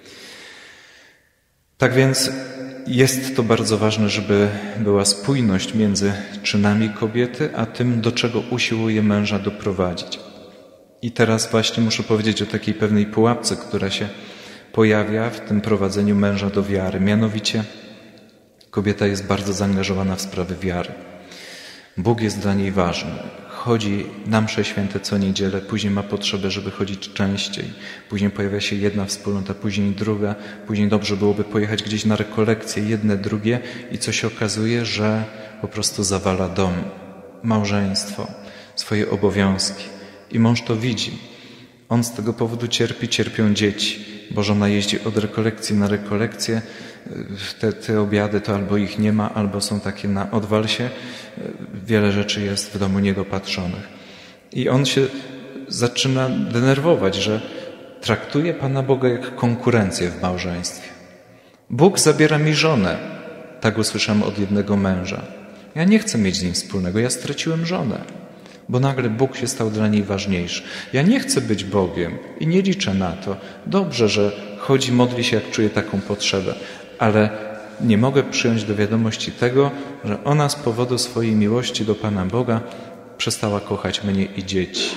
Tak więc jest to bardzo ważne, żeby była spójność między czynami kobiety, a tym, do czego usiłuje męża doprowadzić. I teraz właśnie muszę powiedzieć o takiej pewnej pułapce, która się pojawia w tym prowadzeniu męża do wiary. Mianowicie kobieta jest bardzo zaangażowana w sprawy wiary. Bóg jest dla niej ważny. chodzi na msze święte co niedzielę, później ma potrzebę, żeby chodzić częściej. Później pojawia się jedna wspólnota, później druga. Później dobrze byłoby pojechać gdzieś na rekolekcje, jedne, drugie i co się okazuje, że po prostu zawala dom, małżeństwo, swoje obowiązki. I mąż to widzi. On z tego powodu cierpi, cierpią dzieci, bo żona jeździ od rekolekcji na rekolekcję. Te obiady to albo ich nie ma, albo są takie na odwalsie. Wiele rzeczy jest w domu niedopatrzonych. I on się zaczyna denerwować, że traktuje Pana Boga jak konkurencję w małżeństwie. Bóg zabiera mi żonę. Tak usłyszałem od jednego męża. Ja nie chcę mieć z nim wspólnego, ja straciłem żonę, bo nagle Bóg się stał dla niej ważniejszy. Ja nie chcę być Bogiem i nie liczę na to. Dobrze, że chodzi, modli się, jak czuje taką potrzebę, ale nie mogę przyjąć do wiadomości tego, że ona z powodu swojej miłości do Pana Boga przestała kochać mnie i dzieci.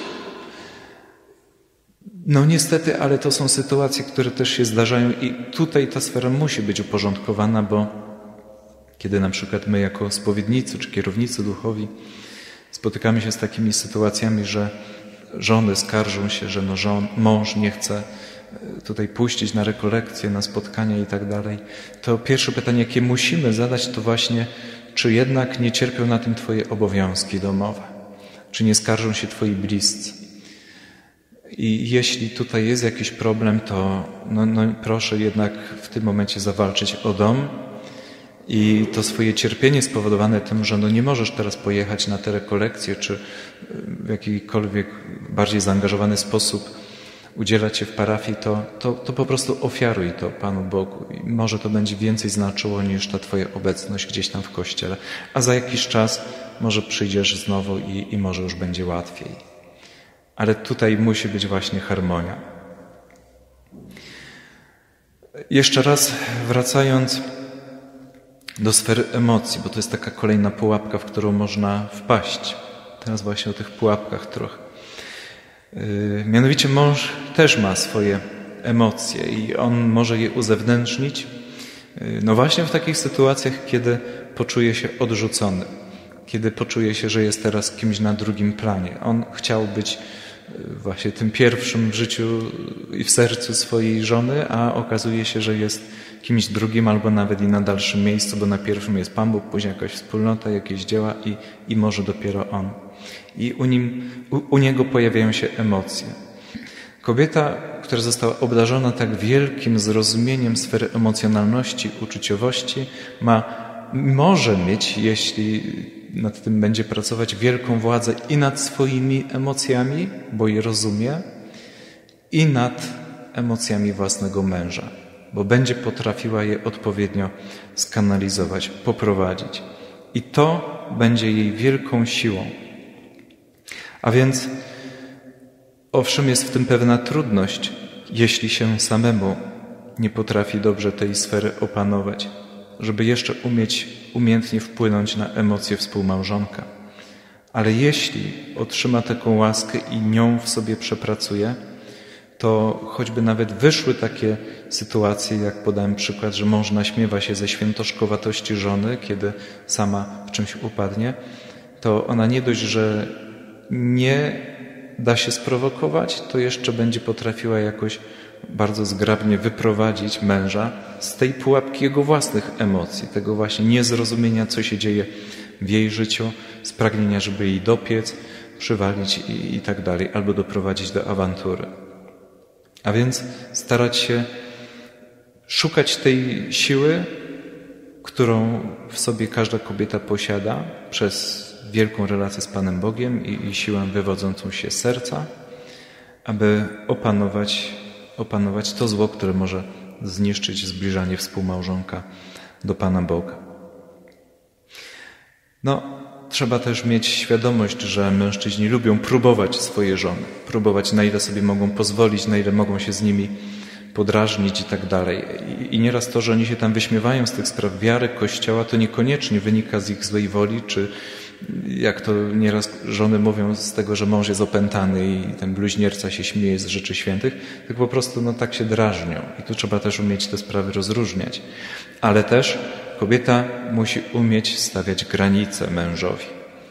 No niestety, ale to są sytuacje, które też się zdarzają i tutaj ta sfera musi być uporządkowana, bo kiedy na przykład my jako spowiednicy czy kierownicy duchowi spotykamy się z takimi sytuacjami, że żony skarżą się, że mąż nie chce tutaj puścić na rekolekcje, na spotkania i tak dalej, to pierwsze pytanie, jakie musimy zadać, to właśnie, czy jednak nie cierpią na tym Twoje obowiązki domowe? Czy nie skarżą się Twoi bliscy? I jeśli tutaj jest jakiś problem, to proszę jednak w tym momencie zawalczyć o dom i to swoje cierpienie spowodowane tym, że nie możesz teraz pojechać na te rekolekcje, czy w jakikolwiek bardziej zaangażowany sposób udzielać się w parafii, to po prostu ofiaruj to Panu Bogu. I może to będzie więcej znaczyło niż ta Twoja obecność gdzieś tam w kościele. A za jakiś czas może przyjdziesz znowu i może już będzie łatwiej. Ale tutaj musi być właśnie harmonia. Jeszcze raz wracając do sfery emocji, bo to jest taka kolejna pułapka, w którą można wpaść. Teraz właśnie o tych pułapkach trochę. Mianowicie mąż też ma swoje emocje i on może je uzewnętrznić no właśnie w takich sytuacjach, kiedy poczuje się odrzucony, kiedy poczuje się, że jest teraz kimś na drugim planie. On chciał być właśnie tym pierwszym w życiu i w sercu swojej żony, a okazuje się, że jest kimś drugim albo nawet i na dalszym miejscu, bo na pierwszym jest Pan Bóg, później jakaś wspólnota, jakieś dzieła i może dopiero on. I u niego pojawiają się emocje. Kobieta, która została obdarzona tak wielkim zrozumieniem sfery emocjonalności, uczuciowości, może mieć, jeśli nad tym będzie pracować, wielką władzę i nad swoimi emocjami, bo je rozumie, i nad emocjami własnego męża, bo będzie potrafiła je odpowiednio skanalizować, poprowadzić. I to będzie jej wielką siłą. A więc owszem, jest w tym pewna trudność, jeśli się samemu nie potrafi dobrze tej sfery opanować, żeby jeszcze umieć umiejętnie wpłynąć na emocje współmałżonka. Ale jeśli otrzyma taką łaskę i nią w sobie przepracuje, to choćby nawet wyszły takie sytuacje, jak podałem przykład, że mąż naśmiewa się ze świętoszkowatości żony, kiedy sama w czymś upadnie, to ona nie dość, że nie da się sprowokować, to jeszcze będzie potrafiła jakoś bardzo zgrabnie wyprowadzić męża z tej pułapki jego własnych emocji, tego właśnie niezrozumienia, co się dzieje w jej życiu, z pragnienia, żeby jej dopiec, przywalić i tak dalej, albo doprowadzić do awantury. A więc starać się szukać tej siły, którą w sobie każda kobieta posiada przez wielką relację z Panem Bogiem i siłę wywodzącą się z serca, aby opanować to zło, które może zniszczyć zbliżanie współmałżonka do Pana Boga. Trzeba też mieć świadomość, że mężczyźni lubią próbować swoje żony, próbować, na ile sobie mogą pozwolić, na ile mogą się z nimi podrażnić i tak dalej. I nieraz to, że oni się tam wyśmiewają z tych spraw wiary, Kościoła, to niekoniecznie wynika z ich złej woli, czy jak to nieraz żony mówią z tego, że mąż jest opętany i ten bluźnierca się śmieje z rzeczy świętych, tylko po prostu tak się drażnią. I tu trzeba też umieć te sprawy rozróżniać. Ale też kobieta musi umieć stawiać granice mężowi.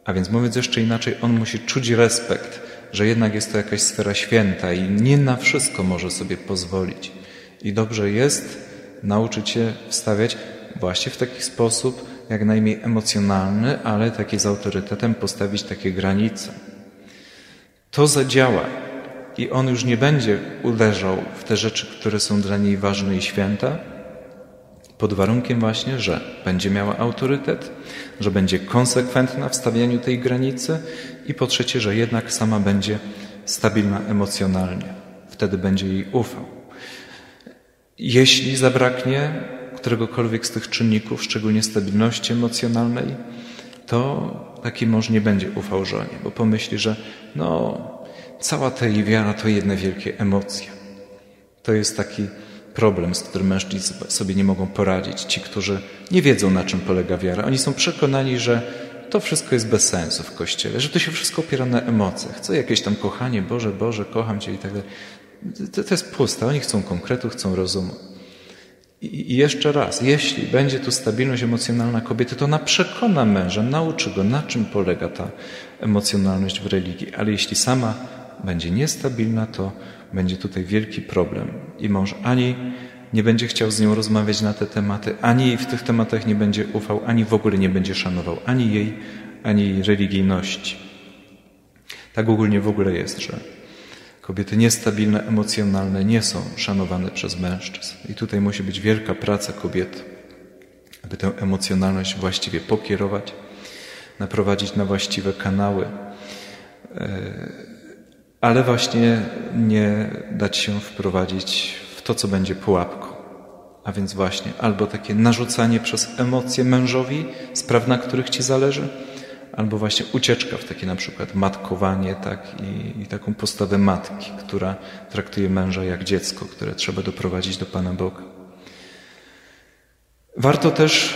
A więc mówiąc jeszcze inaczej, on musi czuć respekt, że jednak jest to jakaś sfera święta i nie na wszystko może sobie pozwolić. I dobrze jest nauczyć się wstawiać właśnie w taki sposób, jak najmniej emocjonalny, ale taki z autorytetem postawić takie granice. To zadziała i on już nie będzie uderzał w te rzeczy, które są dla niej ważne i święte, pod warunkiem właśnie, że będzie miała autorytet, że będzie konsekwentna w stawianiu tej granicy i po trzecie, że jednak sama będzie stabilna emocjonalnie. Wtedy będzie jej ufał. Jeśli zabraknie któregokolwiek z tych czynników, szczególnie stabilności emocjonalnej, to taki mąż nie będzie ufał żonie, bo pomyśli, że cała ta jej wiara to jedne wielkie emocje. To jest taki problem, z którym mężczyźni sobie nie mogą poradzić. Ci, którzy nie wiedzą, na czym polega wiara. Oni są przekonani, że to wszystko jest bez sensu w Kościele, że to się wszystko opiera na emocjach. Co jakieś tam kochanie, Boże, kocham Cię i tak dalej. To jest puste. Oni chcą konkretu, chcą rozumu. I jeszcze raz, jeśli będzie tu stabilność emocjonalna kobiety, to ona przekona męża, nauczy go, na czym polega ta emocjonalność w religii. Ale jeśli sama będzie niestabilna, to będzie tutaj wielki problem. I mąż ani nie będzie chciał z nią rozmawiać na te tematy, ani jej w tych tematach nie będzie ufał, ani w ogóle nie będzie szanował ani jej religijności. Tak ogólnie w ogóle jest, że kobiety niestabilne, emocjonalne nie są szanowane przez mężczyzn. I tutaj musi być wielka praca kobiety, aby tę emocjonalność właściwie pokierować, naprowadzić na właściwe kanały, ale właśnie nie dać się wprowadzić w to, co będzie pułapką. A więc właśnie albo takie narzucanie przez emocje mężowi spraw, na których ci zależy, albo właśnie ucieczka w takie na przykład matkowanie, tak, i taką postawę matki, która traktuje męża jak dziecko, które trzeba doprowadzić do Pana Boga. Warto też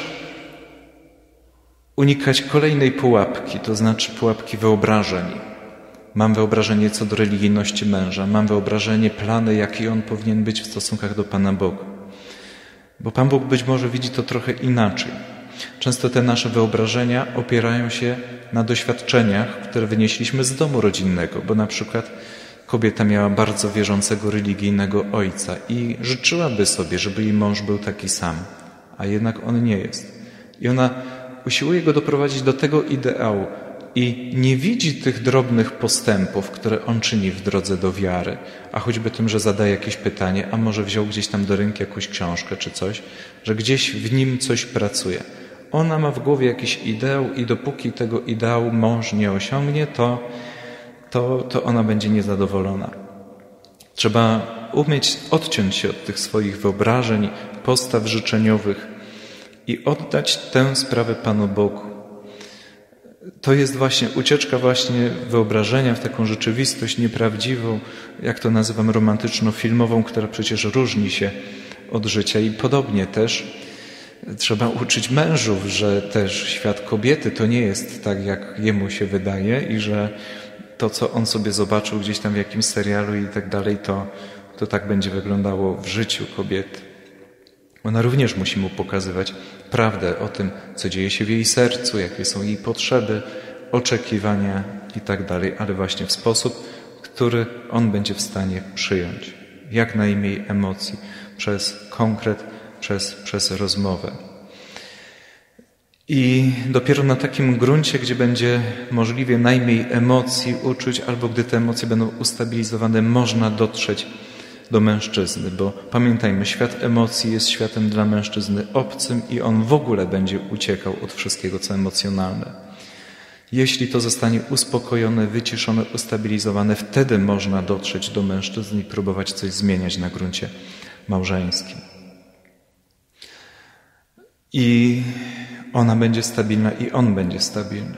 unikać kolejnej pułapki, to znaczy pułapki wyobrażeń. Mam wyobrażenie co do religijności męża, mam wyobrażenie, plany, jaki on powinien być w stosunkach do Pana Boga. Bo Pan Bóg być może widzi to trochę inaczej. Często te nasze wyobrażenia opierają się na doświadczeniach, które wynieśliśmy z domu rodzinnego, bo na przykład kobieta miała bardzo wierzącego, religijnego ojca i życzyłaby sobie, żeby jej mąż był taki sam, a jednak on nie jest. I ona usiłuje go doprowadzić do tego ideału i nie widzi tych drobnych postępów, które on czyni w drodze do wiary, a choćby tym, że zadaje jakieś pytanie, a może wziął gdzieś tam do ręki jakąś książkę czy coś, że gdzieś w nim coś pracuje. Ona ma w głowie jakiś ideał i dopóki tego ideału mąż nie osiągnie, to ona będzie niezadowolona. Trzeba umieć odciąć się od tych swoich wyobrażeń, postaw życzeniowych i oddać tę sprawę Panu Bogu. To jest właśnie ucieczka właśnie wyobrażenia w taką rzeczywistość nieprawdziwą, jak to nazywam, romantyczno-filmową, która przecież różni się od życia. I podobnie też trzeba uczyć mężów, że też świat kobiety to nie jest tak, jak jemu się wydaje i że to, co on sobie zobaczył gdzieś tam w jakimś serialu i tak dalej, to tak będzie wyglądało w życiu kobiety. Ona również musi mu pokazywać prawdę o tym, co dzieje się w jej sercu, jakie są jej potrzeby, oczekiwania i tak dalej, ale właśnie w sposób, który on będzie w stanie przyjąć. Jak najmniej emocji, przez konkret, przez rozmowę. I dopiero na takim gruncie, gdzie będzie możliwie najmniej emocji, uczuć, albo gdy te emocje będą ustabilizowane, można dotrzeć do mężczyzny, bo pamiętajmy, świat emocji jest światem dla mężczyzny obcym i on w ogóle będzie uciekał od wszystkiego, co emocjonalne. Jeśli to zostanie uspokojone, wyciszone, ustabilizowane, wtedy można dotrzeć do mężczyzny i próbować coś zmieniać na gruncie małżeńskim. I ona będzie stabilna i on będzie stabilny.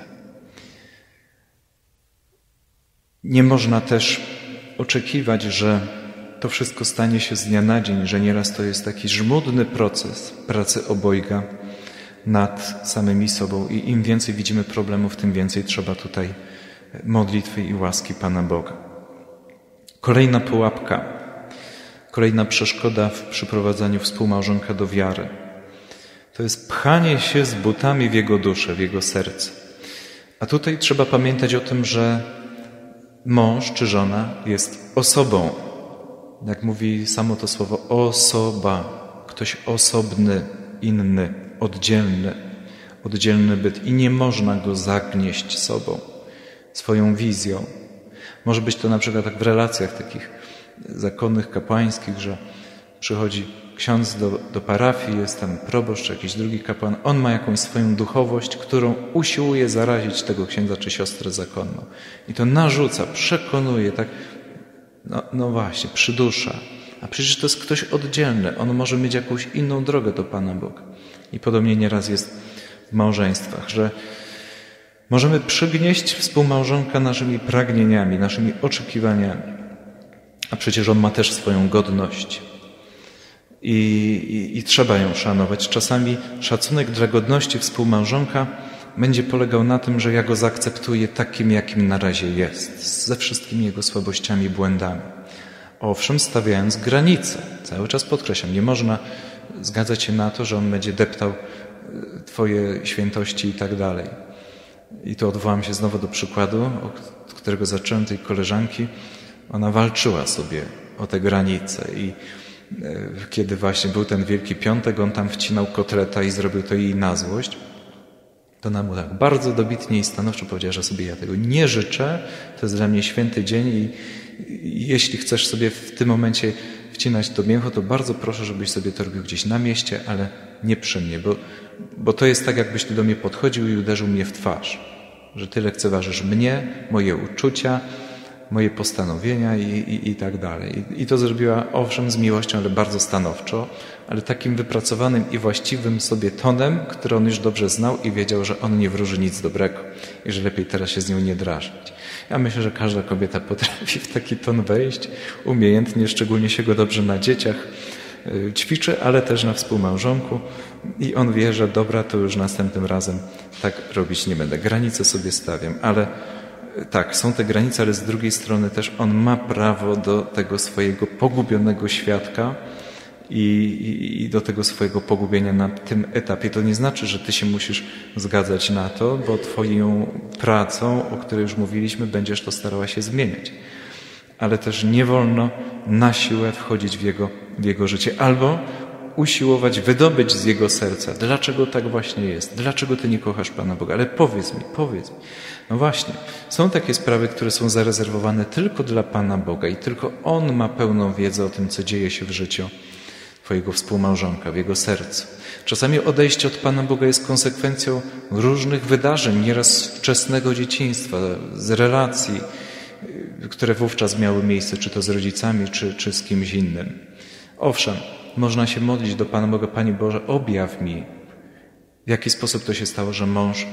Nie można też oczekiwać, że to wszystko stanie się z dnia na dzień, że nieraz to jest taki żmudny proces pracy obojga nad samymi sobą i im więcej widzimy problemów, tym więcej trzeba tutaj modlitwy i łaski Pana Boga. Kolejna pułapka, kolejna przeszkoda w przyprowadzaniu współmałżonka do wiary. To jest pchanie się z butami w jego duszę, w jego serce. A tutaj trzeba pamiętać o tym, że mąż czy żona jest osobą. Jak mówi samo to słowo, osoba. Ktoś osobny, inny, oddzielny byt. I nie można go zagnieść sobą, swoją wizją. Może być to na przykład tak w relacjach takich zakonnych, kapłańskich, że przychodzi ksiądz do parafii, jest tam proboszcz czy jakiś drugi kapłan. On ma jakąś swoją duchowość, którą usiłuje zarazić tego księdza czy siostrę zakonną. I to narzuca, przekonuje, tak, no właśnie, przydusza. A przecież to jest ktoś oddzielny. On może mieć jakąś inną drogę do Pana Boga. I podobnie nieraz jest w małżeństwach, że możemy przygnieść współmałżonka naszymi pragnieniami, naszymi oczekiwaniami. A przecież on ma też swoją godność. I trzeba ją szanować. Czasami szacunek dla godności współmałżonka będzie polegał na tym, że ja go zaakceptuję takim, jakim na razie jest, ze wszystkimi jego słabościami, błędami. Owszem, stawiając granice. Cały czas podkreślam, nie można zgadzać się na to, że on będzie deptał Twoje świętości i tak dalej. I tu odwołam się znowu do przykładu, od którego zacząłem, tej koleżanki. Ona walczyła sobie o te granice i kiedy właśnie był ten Wielki Piątek, on tam wcinał kotleta i zrobił to jej na złość, to ona mu tak bardzo dobitnie i stanowczo powiedziała, że sobie ja tego nie życzę, to jest dla mnie święty dzień i jeśli chcesz sobie w tym momencie wcinać to mięcho, to bardzo proszę, żebyś sobie to robił gdzieś na mieście, ale nie przy mnie, bo to jest tak, jakbyś ty do mnie podchodził i uderzył mnie w twarz, że ty lekceważysz mnie, moje uczucia, moje postanowienia i tak dalej. I to zrobiła owszem z miłością, ale bardzo stanowczo, ale takim wypracowanym i właściwym sobie tonem, który on już dobrze znał i wiedział, że on nie wróży nic dobrego i że lepiej teraz się z nią nie drażnić. Ja myślę, że każda kobieta potrafi w taki ton wejść umiejętnie, szczególnie się go dobrze na dzieciach ćwiczy, ale też na współmałżonku i on wie, że dobra, to już następnym razem tak robić nie będę. Granice sobie stawiam, ale tak, są te granice, ale z drugiej strony też on ma prawo do tego swojego pogubionego świadka i do tego swojego pogubienia na tym etapie. To nie znaczy, że ty się musisz zgadzać na to, bo twoją pracą, o której już mówiliśmy, będziesz to starała się zmieniać. Ale też nie wolno na siłę wchodzić w jego życie. Albo usiłować wydobyć z jego serca. Dlaczego tak właśnie jest? Dlaczego ty nie kochasz Pana Boga? Ale powiedz mi. No właśnie, są takie sprawy, które są zarezerwowane tylko dla Pana Boga i tylko On ma pełną wiedzę o tym, co dzieje się w życiu twojego współmałżonka, w jego sercu. Czasami odejście od Pana Boga jest konsekwencją różnych wydarzeń, nieraz z wczesnego dzieciństwa, z relacji, które wówczas miały miejsce, czy to z rodzicami, czy z kimś innym. Owszem, można się modlić do Pana Boga, Panie Boże, objaw mi, w jaki sposób to się stało, że mąż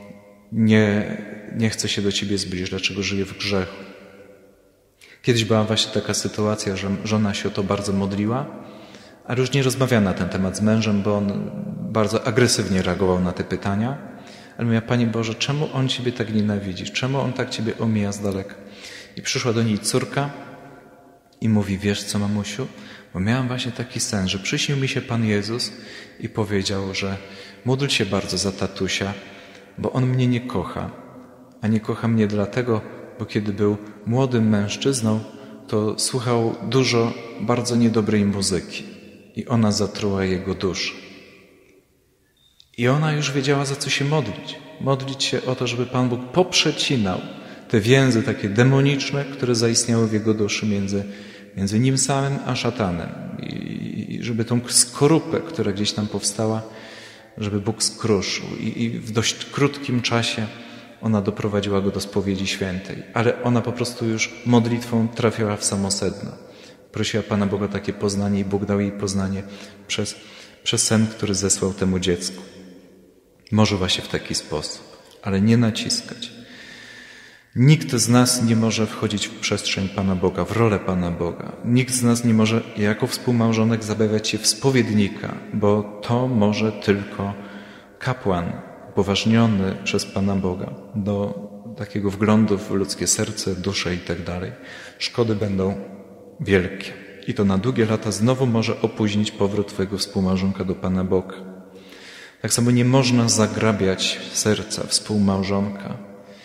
nie chce się do Ciebie zbliżyć, dlaczego żyje w grzechu. Kiedyś była właśnie taka sytuacja, że żona się o to bardzo modliła, ale już nie rozmawiała na ten temat z mężem, bo on bardzo agresywnie reagował na te pytania. Ale mówiła, Panie Boże, czemu on Ciebie tak nienawidzi? Czemu on tak Ciebie omija z daleka? I przyszła do niej córka i mówi, wiesz co, mamusiu? Bo miałam właśnie taki sen, że przyśnił mi się Pan Jezus i powiedział, że módl się bardzo za tatusia, bo on mnie nie kocha. A nie kocha mnie dlatego, bo kiedy był młodym mężczyzną, to słuchał dużo bardzo niedobrej muzyki i ona zatruła jego duszę. I ona już wiedziała, za co się modlić. Modlić się o to, żeby Pan Bóg poprzecinał te więzy takie demoniczne, które zaistniały w jego duszy między nim samym a szatanem. I żeby tą skorupę, która gdzieś tam powstała, żeby Bóg skruszył. I w dość krótkim czasie ona doprowadziła go do spowiedzi świętej. Ale ona po prostu już modlitwą trafiała w samo sedno. Prosiła Pana Boga takie poznanie i Bóg dał jej poznanie przez sen, który zesłał temu dziecku. Może właśnie w taki sposób, ale nie naciskać. Nikt z nas nie może wchodzić w przestrzeń Pana Boga, w rolę Pana Boga. Nikt z nas nie może jako współmałżonek zabawiać się w spowiednika, bo to może tylko kapłan upoważniony przez Pana Boga do takiego wglądu w ludzkie serce, duszę i tak dalej. Szkody będą wielkie. I to na długie lata znowu może opóźnić powrót twojego współmałżonka do Pana Boga. Tak samo nie można zagrabiać serca współmałżonka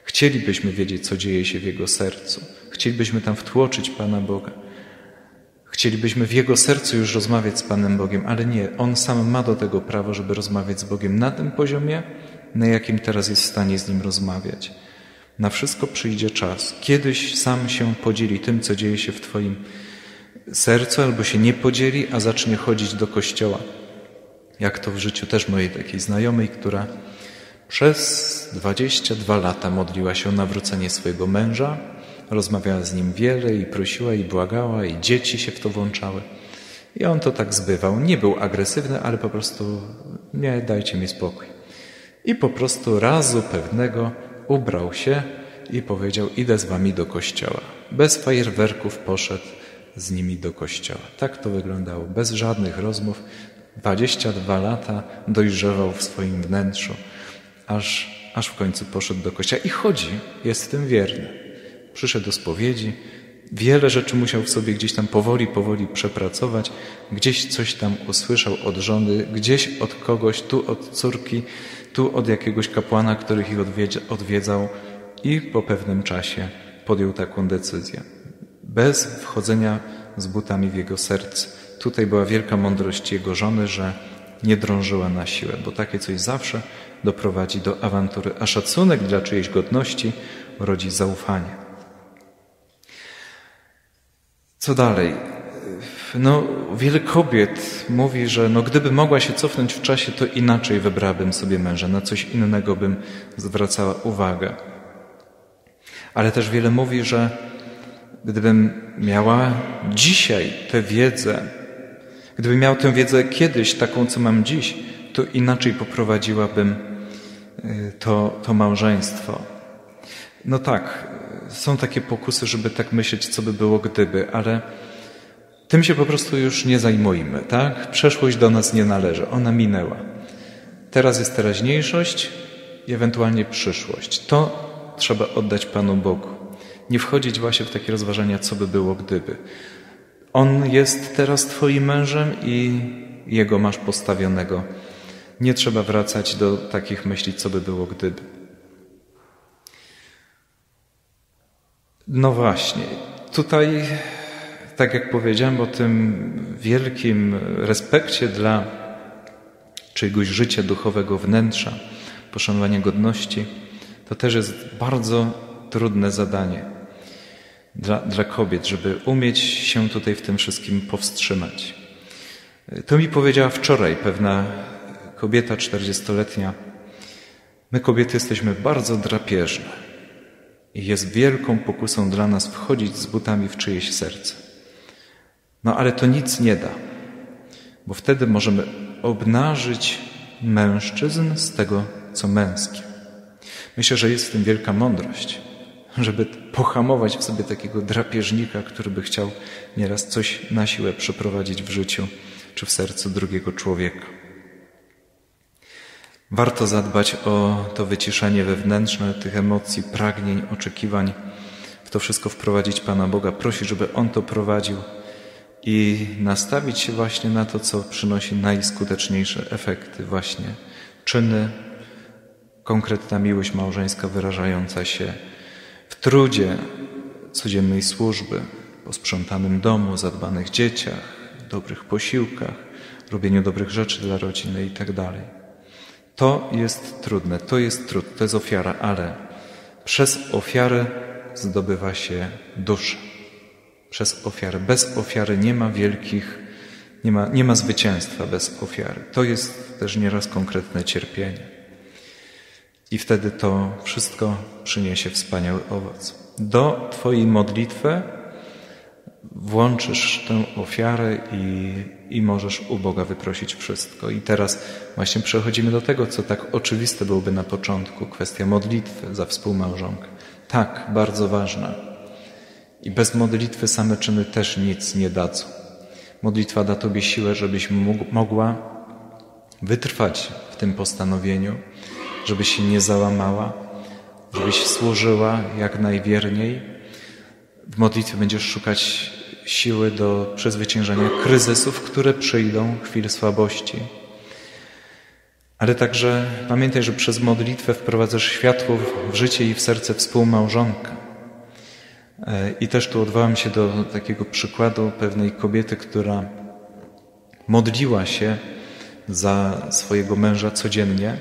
Chcielibyśmy wiedzieć, co dzieje się w Jego sercu. Chcielibyśmy tam wtłoczyć Pana Boga. Chcielibyśmy w Jego sercu już rozmawiać z Panem Bogiem, ale nie. On sam ma do tego prawo, żeby rozmawiać z Bogiem na tym poziomie, na jakim teraz jest w stanie z Nim rozmawiać. Na wszystko przyjdzie czas. Kiedyś sam się podzieli tym, co dzieje się w Twoim sercu, albo się nie podzieli, a zacznie chodzić do kościoła. Jak to w życiu też mojej takiej znajomej, która przez 22 lata modliła się o nawrócenie swojego męża, rozmawiała z nim wiele i prosiła i błagała, i dzieci się w to włączały. I on to tak zbywał. Nie był agresywny, ale po prostu nie, dajcie mi spokój. I po prostu razu pewnego ubrał się i powiedział: idę z wami do kościoła. Bez fajerwerków poszedł z nimi do kościoła. Tak to wyglądało, bez żadnych rozmów. 22 lata dojrzewał w swoim wnętrzu, aż w końcu poszedł do kościoła i chodzi, jest w tym wierny. Przyszedł do spowiedzi, wiele rzeczy musiał w sobie gdzieś tam powoli przepracować, gdzieś coś tam usłyszał od żony, gdzieś od kogoś, tu od córki, tu od jakiegoś kapłana, których ich odwiedzał i po pewnym czasie podjął taką decyzję. Bez wchodzenia z butami w jego serce. Tutaj była wielka mądrość jego żony, że nie drążyła na siłę, bo takie coś zawsze doprowadzi do awantury, a szacunek dla czyjejś godności rodzi zaufanie. Co dalej? Wiele kobiet mówi, że gdyby mogła się cofnąć w czasie, to inaczej wybrałabym sobie męża, na coś innego bym zwracała uwagę. Ale też wiele mówi, że gdybym miała dzisiaj tę wiedzę, gdybym miał tę wiedzę kiedyś, taką, co mam dziś, to inaczej poprowadziłabym to małżeństwo. No tak, są takie pokusy, żeby tak myśleć, co by było gdyby, ale tym się po prostu już nie zajmujmy, tak? Przeszłość do nas nie należy, ona minęła. Teraz jest teraźniejszość i ewentualnie przyszłość. To trzeba oddać Panu Bogu. Nie wchodzić właśnie w takie rozważania, co by było gdyby. On jest teraz Twoim mężem i Jego masz postawionego. Nie trzeba wracać do takich myśli, co by było gdyby. No właśnie, tutaj, tak jak powiedziałem o tym wielkim respekcie dla czyjegoś życia duchowego wnętrza, poszanowania godności, to też jest bardzo trudne zadanie dla kobiet, żeby umieć się tutaj w tym wszystkim powstrzymać. To mi powiedziała wczoraj pewna kobieta 40-letnia. My kobiety jesteśmy bardzo drapieżne i jest wielką pokusą dla nas wchodzić z butami w czyjeś serce. Ale to nic nie da, bo wtedy możemy obnażyć mężczyzn z tego, co męskie. Myślę, że jest w tym wielka mądrość, żeby pohamować w sobie takiego drapieżnika, który by chciał nieraz coś na siłę przeprowadzić w życiu czy w sercu drugiego człowieka. Warto zadbać o to wyciszenie wewnętrzne tych emocji, pragnień, oczekiwań. W to wszystko wprowadzić Pana Boga, prosić, żeby On to prowadził i nastawić się właśnie na to, co przynosi najskuteczniejsze efekty. Właśnie czyny, konkretna miłość małżeńska wyrażająca się w trudzie codziennej służby, posprzątanym domu, zadbanych dzieciach, dobrych posiłkach, robieniu dobrych rzeczy dla rodziny i tak dalej. To jest trudne, to jest trud, to jest ofiara, ale przez ofiarę zdobywa się duszę. Przez ofiarę. Bez ofiary nie ma nie ma zwycięstwa bez ofiary. To jest też nieraz konkretne cierpienie. I wtedy to wszystko przyniesie wspaniały owoc. Do Twojej modlitwy włączysz tę ofiarę i możesz u Boga wyprosić wszystko. I teraz właśnie przechodzimy do tego, co tak oczywiste byłoby na początku. Kwestia modlitwy za współmałżonkę. Tak, bardzo ważna. I bez modlitwy same czyny też nic nie dadzą. Modlitwa da Tobie siłę, żebyś mogła wytrwać w tym postanowieniu, żebyś się nie załamała, żebyś służyła jak najwierniej. W modlitwie będziesz szukać siły do przezwyciężania kryzysów, które przyjdą, chwil słabości. Ale także pamiętaj, że przez modlitwę wprowadzasz światło w życie i w serce współmałżonka. I też tu odwołam się do takiego przykładu pewnej kobiety, która modliła się za swojego męża codziennie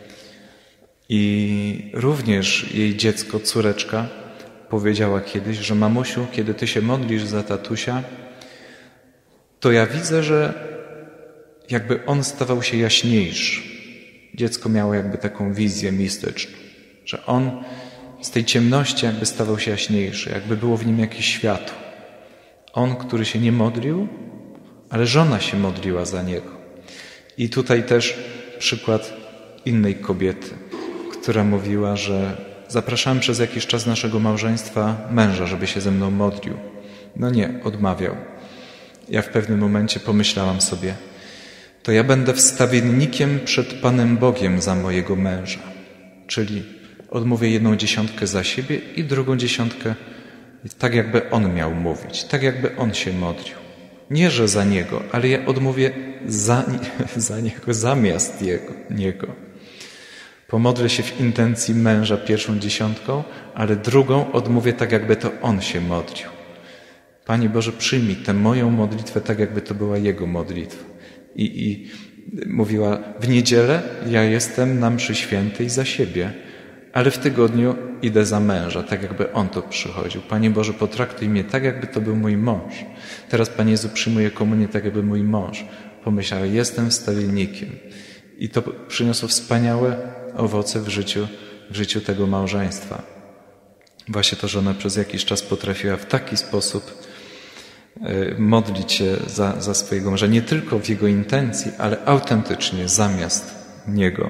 i również jej dziecko, córeczka, powiedziała kiedyś, że mamusiu, kiedy ty się modlisz za tatusia, to ja widzę, że jakby on stawał się jaśniejszy. Dziecko miało jakby taką wizję mistyczną, że on z tej ciemności jakby stawał się jaśniejszy, jakby było w nim jakieś światło. On, który się nie modlił, ale żona się modliła za niego. I tutaj też przykład innej kobiety, która mówiła, że zapraszałem przez jakiś czas naszego małżeństwa męża, żeby się ze mną modlił. No nie, odmawiał. Ja w pewnym momencie pomyślałam sobie, to ja będę wstawiennikiem przed Panem Bogiem za mojego męża. Czyli odmówię 1/10 za siebie i 2/10 tak, jakby on miał mówić, tak, jakby on się modlił. Nie, że za niego, ale ja odmówię za niego, zamiast niego. Pomodlę się w intencji męża 1/10, ale 2 odmówię tak, jakby to on się modlił. Panie Boże, przyjmij tę moją modlitwę tak, jakby to była Jego modlitwa. I mówiła, w niedzielę ja jestem na mszy świętej za siebie, ale w tygodniu idę za męża, tak jakby on to przychodził. Panie Boże, potraktuj mnie tak, jakby to był mój mąż. Teraz, Panie Jezu, przyjmuję komunię tak, jakby mój mąż. Pomyślałem, jestem wstawiennikiem. I to przyniosło wspaniałe owoce w życiu tego małżeństwa. Właśnie to, że ona przez jakiś czas potrafiła w taki sposób modlić się za swojego męża, nie tylko w jego intencji, ale autentycznie zamiast niego.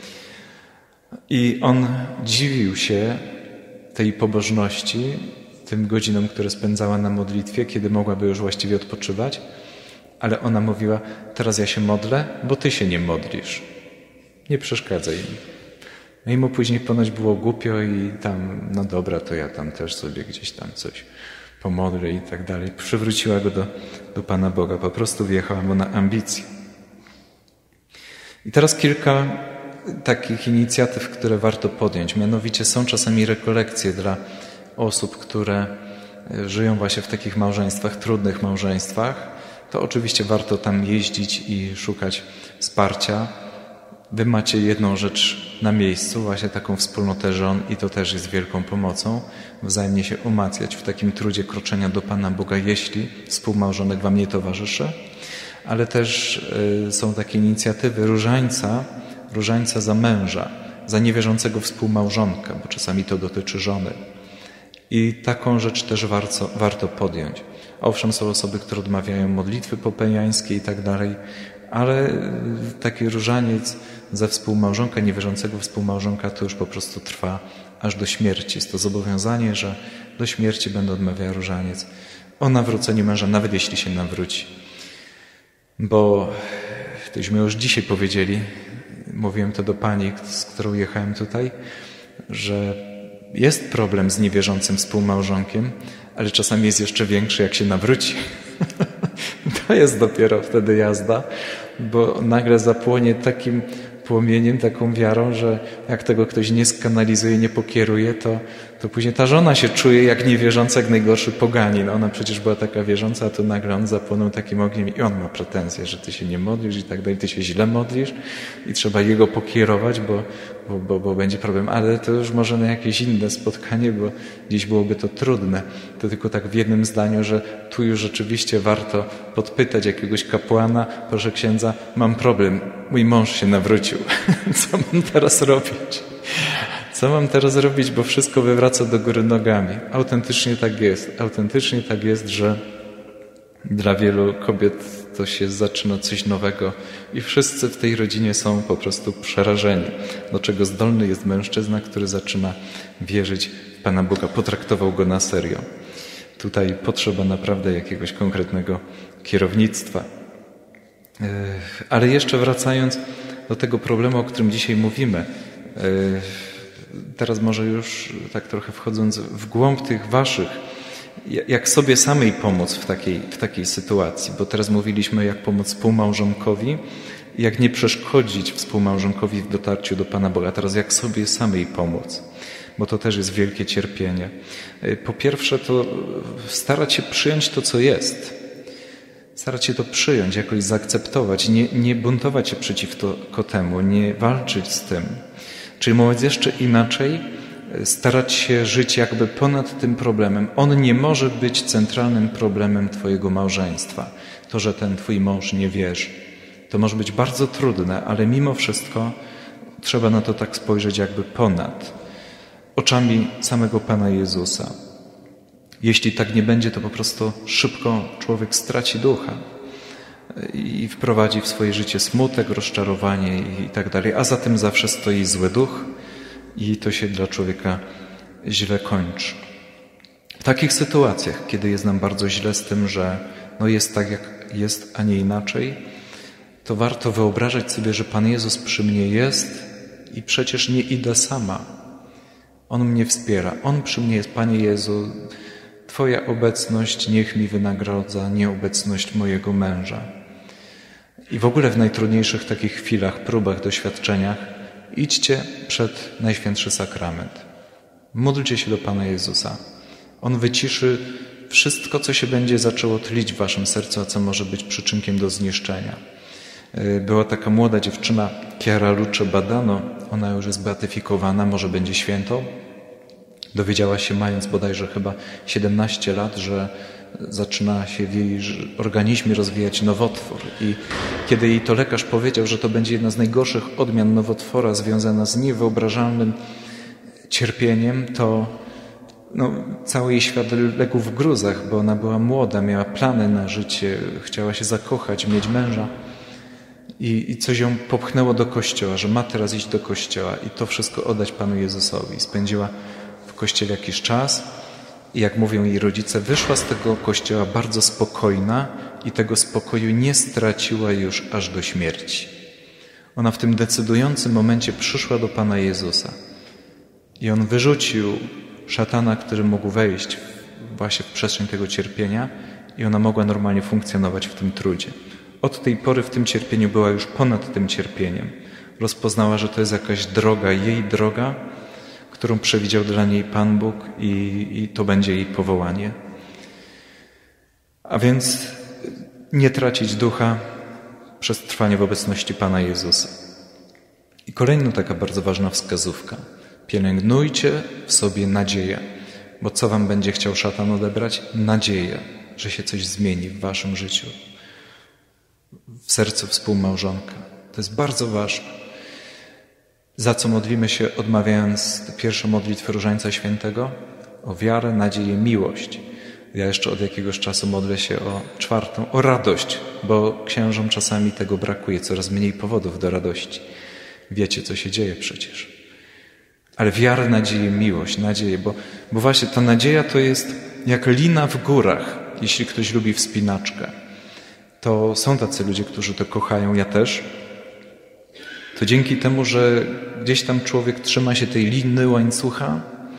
I on dziwił się tej pobożności, tym godzinom, które spędzała na modlitwie, kiedy mogłaby już właściwie odpoczywać, ale ona mówiła, teraz ja się modlę, bo ty się nie modlisz. Nie przeszkadzaj mi. No i mu później ponoć było głupio i tam, no dobra, to ja tam też sobie gdzieś tam coś pomodlę i tak dalej. Przywróciła go do Pana Boga. Po prostu wjechała mu na ambicje. I teraz kilka takich inicjatyw, które warto podjąć. Mianowicie są czasami rekolekcje dla osób, które żyją właśnie w takich małżeństwach, trudnych małżeństwach. To oczywiście warto tam jeździć i szukać wsparcia. Wy macie jedną rzecz na miejscu, właśnie taką wspólnotę żon i to też jest wielką pomocą. Wzajemnie się umacniać w takim trudzie kroczenia do Pana Boga, jeśli współmałżonek wam nie towarzyszy. Ale też są takie inicjatywy różańca za męża, za niewierzącego współmałżonka, bo czasami to dotyczy żony. I taką rzecz też warto podjąć. Owszem, są osoby, które odmawiają modlitwy popeniańskie i tak dalej, ale taki różaniec za współmałżonka, niewierzącego współmałżonka to już po prostu trwa aż do śmierci. Jest to zobowiązanie, że do śmierci będę odmawiał różaniec o nawróceniu męża, nawet jeśli się nawróci. Bo tośmy już dzisiaj powiedzieli, mówiłem to do pani, z którą jechałem tutaj, że jest problem z niewierzącym współmałżonkiem, ale czasami jest jeszcze większy, jak się nawróci. To jest dopiero wtedy jazda, bo nagle zapłonie takim płomieniem, taką wiarą, że jak tego ktoś nie skanalizuje, nie pokieruje, to później ta żona się czuje jak niewierząca, jak najgorszy poganin. Ona przecież była taka wierząca, a tu nagle on zapłonął takim ogniem i on ma pretensje, że ty się nie modlisz i tak dalej, ty się źle modlisz i trzeba jego pokierować, bo będzie problem. Ale to już może na jakieś inne spotkanie, bo dziś byłoby to trudne. To tylko tak w jednym zdaniu, że tu już rzeczywiście warto podpytać jakiegoś kapłana, proszę księdza, mam problem, mój mąż się nawrócił. Co mam teraz robić? Co mam teraz robić, bo wszystko wywraca do góry nogami. Autentycznie tak jest. Autentycznie tak jest, że dla wielu kobiet to się zaczyna coś nowego i wszyscy w tej rodzinie są po prostu przerażeni. Do czego zdolny jest mężczyzna, który zaczyna wierzyć w Pana Boga, potraktował go na serio. Tutaj potrzeba naprawdę jakiegoś konkretnego kierownictwa. Ale jeszcze wracając do tego problemu, o którym dzisiaj mówimy, teraz może już tak trochę wchodząc w głąb tych waszych, jak sobie samej pomóc w takiej sytuacji, bo teraz mówiliśmy, jak pomóc współmałżonkowi, jak nie przeszkodzić współmałżonkowi w dotarciu do Pana Boga. Teraz jak sobie samej pomóc, bo to też jest wielkie cierpienie. Po pierwsze to starać się przyjąć to, co jest. Starać się to przyjąć, jakoś zaakceptować, nie buntować się przeciwko temu, nie walczyć z tym. Czyli mówiąc jeszcze inaczej, starać się żyć jakby ponad tym problemem. On nie może być centralnym problemem twojego małżeństwa. To, że ten twój mąż nie wierzy. To może być bardzo trudne, ale mimo wszystko trzeba na to tak spojrzeć jakby ponad oczami samego Pana Jezusa. Jeśli tak nie będzie, to po prostu szybko człowiek straci ducha i wprowadzi w swoje życie smutek, rozczarowanie i tak dalej. A za tym zawsze stoi zły duch i to się dla człowieka źle kończy. W takich sytuacjach, kiedy jest nam bardzo źle z tym, że jest tak, jak jest, a nie inaczej, to warto wyobrażać sobie, że Pan Jezus przy mnie jest i przecież nie idę sama. On mnie wspiera. On przy mnie jest. Panie Jezu, Twoja obecność niech mi wynagradza nieobecność mojego męża. I w ogóle w najtrudniejszych takich chwilach, próbach, doświadczeniach idźcie przed Najświętszy Sakrament. Módlcie się do Pana Jezusa. On wyciszy wszystko, co się będzie zaczęło tlić w waszym sercu, a co może być przyczynkiem do zniszczenia. Była taka młoda dziewczyna, Chiara Luce Badano, ona już jest beatyfikowana, może będzie świętą. Dowiedziała się, mając bodajże chyba 17 lat, że zaczyna się w jej organizmie rozwijać nowotwór. I kiedy jej to lekarz powiedział, że to będzie jedna z najgorszych odmian nowotwora związana z niewyobrażalnym cierpieniem, to cały jej świat legł w gruzach, bo ona była młoda, miała plany na życie, chciała się zakochać, mieć męża. I coś ją popchnęło do kościoła, że ma teraz iść do kościoła i to wszystko oddać Panu Jezusowi. Spędziła w kościele jakiś czas i jak mówią jej rodzice, wyszła z tego kościoła bardzo spokojna i tego spokoju nie straciła już aż do śmierci. Ona w tym decydującym momencie przyszła do Pana Jezusa i On wyrzucił szatana, który mógł wejść właśnie w przestrzeń tego cierpienia i ona mogła normalnie funkcjonować w tym trudzie. Od tej pory w tym cierpieniu była już ponad tym cierpieniem. Rozpoznała, że to jest jakaś droga, jej droga, którą przewidział dla niej Pan Bóg i to będzie jej powołanie. A więc nie tracić ducha przez trwanie w obecności Pana Jezusa. I kolejna taka bardzo ważna wskazówka. Pielęgnujcie w sobie nadzieję, bo co wam będzie chciał szatan odebrać? Nadzieję, że się coś zmieni w waszym życiu, w sercu współmałżonka. To jest bardzo ważne. Za co modlimy się, odmawiając pierwszą modlitwę Różańca Świętego? O wiarę, nadzieję, miłość. Ja jeszcze od jakiegoś czasu modlę się o czwartą, o radość, bo księżom czasami tego brakuje, coraz mniej powodów do radości. Wiecie, co się dzieje przecież. Ale wiarę, nadzieję, miłość, nadzieję, bo właśnie ta nadzieja to jest jak lina w górach, jeśli ktoś lubi wspinaczkę. To są tacy ludzie, którzy to kochają, ja też. To dzięki temu, że gdzieś tam człowiek trzyma się tej liny łańcucha,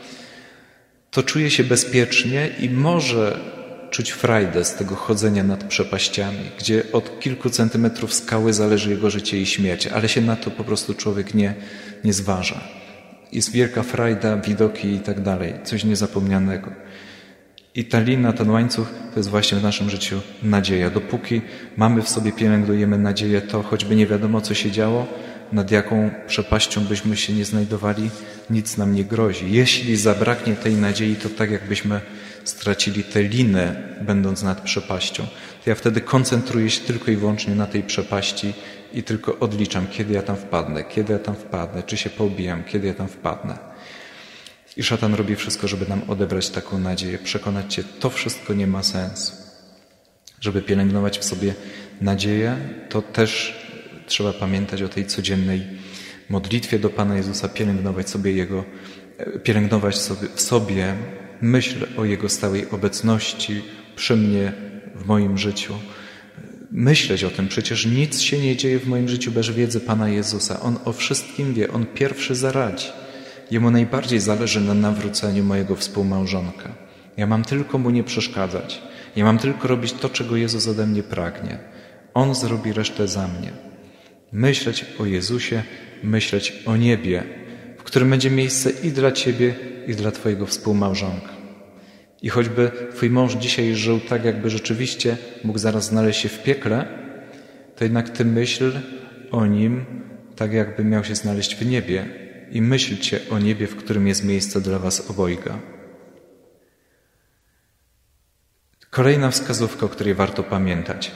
to czuje się bezpiecznie i może czuć frajdę z tego chodzenia nad przepaściami, gdzie od kilku centymetrów skały zależy jego życie i śmierć, ale się na to po prostu człowiek nie zważa. Jest wielka frajda, widoki i tak dalej, coś niezapomnianego. I ta lina, ten łańcuch, to jest właśnie w naszym życiu nadzieja. Dopóki mamy w sobie, pielęgnujemy nadzieję, to choćby nie wiadomo, co się działo, nad jaką przepaścią byśmy się nie znajdowali, nic nam nie grozi. Jeśli zabraknie tej nadziei, to tak jakbyśmy stracili tę linę, będąc nad przepaścią. To ja wtedy koncentruję się tylko i wyłącznie na tej przepaści i tylko odliczam, kiedy ja tam wpadnę, czy się poobijam, kiedy ja tam wpadnę. I szatan robi wszystko, żeby nam odebrać taką nadzieję, przekonać cię, to wszystko nie ma sensu. Żeby pielęgnować w sobie nadzieję, to też trzeba pamiętać o tej codziennej modlitwie do Pana Jezusa, pielęgnować w sobie myśl o Jego stałej obecności przy mnie, w moim życiu. Myśleć o tym, przecież nic się nie dzieje w moim życiu bez wiedzy Pana Jezusa. On o wszystkim wie, On pierwszy zaradzi. Jemu najbardziej zależy na nawróceniu mojego współmałżonka. Ja mam tylko mu nie przeszkadzać. Ja mam tylko robić to, czego Jezus ode mnie pragnie. On zrobi resztę za mnie. Myśleć o Jezusie, myśleć o niebie, w którym będzie miejsce i dla Ciebie, i dla Twojego współmałżonka. I choćby Twój mąż dzisiaj żył tak, jakby rzeczywiście mógł zaraz znaleźć się w piekle, to jednak Ty myśl o nim tak, jakby miał się znaleźć w niebie i myślcie o niebie, w którym jest miejsce dla Was obojga. Kolejna wskazówka, o której warto pamiętać.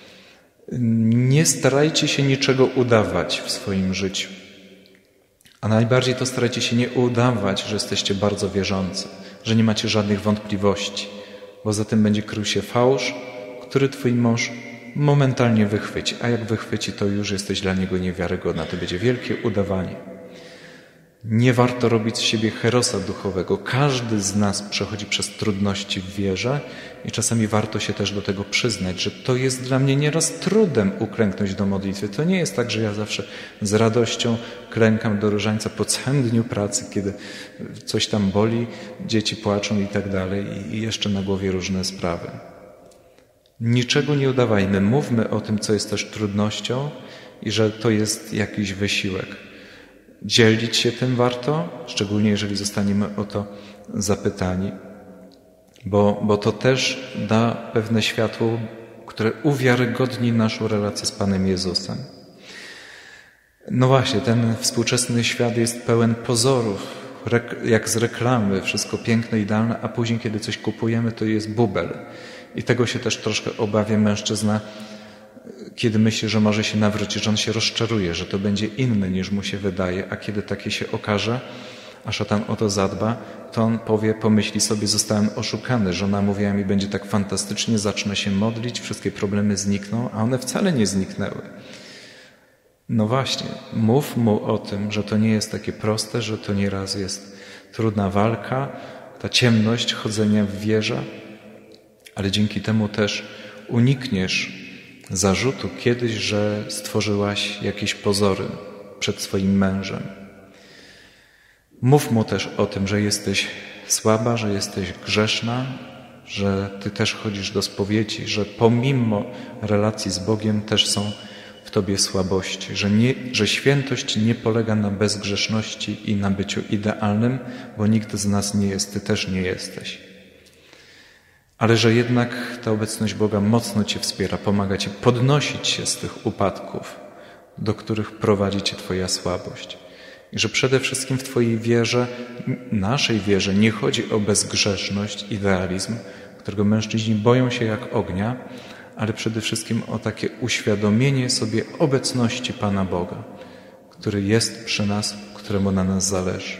Nie starajcie się niczego udawać w swoim życiu. A najbardziej to starajcie się nie udawać, że jesteście bardzo wierzący, że nie macie żadnych wątpliwości, bo za tym będzie krył się fałsz, który Twój mąż momentalnie wychwyci, a jak wychwyci, to już jesteś dla niego niewiarygodna. To będzie wielkie udawanie. Nie warto robić z siebie herosa duchowego. Każdy z nas przechodzi przez trudności w wierze i czasami warto się też do tego przyznać, że to jest dla mnie nieraz trudem uklęknąć do modlitwy. To nie jest tak, że ja zawsze z radością klękam do różańca po całym dniu pracy, kiedy coś tam boli, dzieci płaczą i tak dalej i jeszcze na głowie różne sprawy. Niczego nie udawajmy. Mówmy o tym, co jest też trudnością i że to jest jakiś wysiłek. Dzielić się tym warto, szczególnie jeżeli zostaniemy o to zapytani, bo to też da pewne światło, które uwiarygodni naszą relację z Panem Jezusem. No właśnie, ten współczesny świat jest pełen pozorów, jak z reklamy, wszystko piękne, idealne, a później, kiedy coś kupujemy, to jest bubel. I tego się też troszkę obawia mężczyzna, kiedy myśli, że może się nawrócić, że on się rozczaruje, że to będzie inne niż mu się wydaje, a kiedy takie się okaże, a szatan o to zadba, to on pomyśli sobie, zostałem oszukany, żona mówiła mi, będzie tak fantastycznie, zacznę się modlić, wszystkie problemy znikną, a one wcale nie zniknęły. No właśnie, mów mu o tym, że to nie jest takie proste, że to nieraz jest trudna walka, ta ciemność chodzenia w wierze, ale dzięki temu też unikniesz zarzutu kiedyś, że stworzyłaś jakieś pozory przed swoim mężem. Mów mu też o tym, że jesteś słaba, że jesteś grzeszna, że Ty też chodzisz do spowiedzi, że pomimo relacji z Bogiem też są w Tobie słabości, że świętość nie polega na bezgrzeszności i na byciu idealnym, bo nikt z nas nie jest, Ty też nie jesteś. Ale że jednak ta obecność Boga mocno Cię wspiera, pomaga Ci podnosić się z tych upadków, do których prowadzi Cię Twoja słabość. I że przede wszystkim w Twojej wierze, naszej wierze, nie chodzi o bezgrzeszność, idealizm, którego mężczyźni boją się jak ognia, ale przede wszystkim o takie uświadomienie sobie obecności Pana Boga, który jest przy nas, któremu na nas zależy.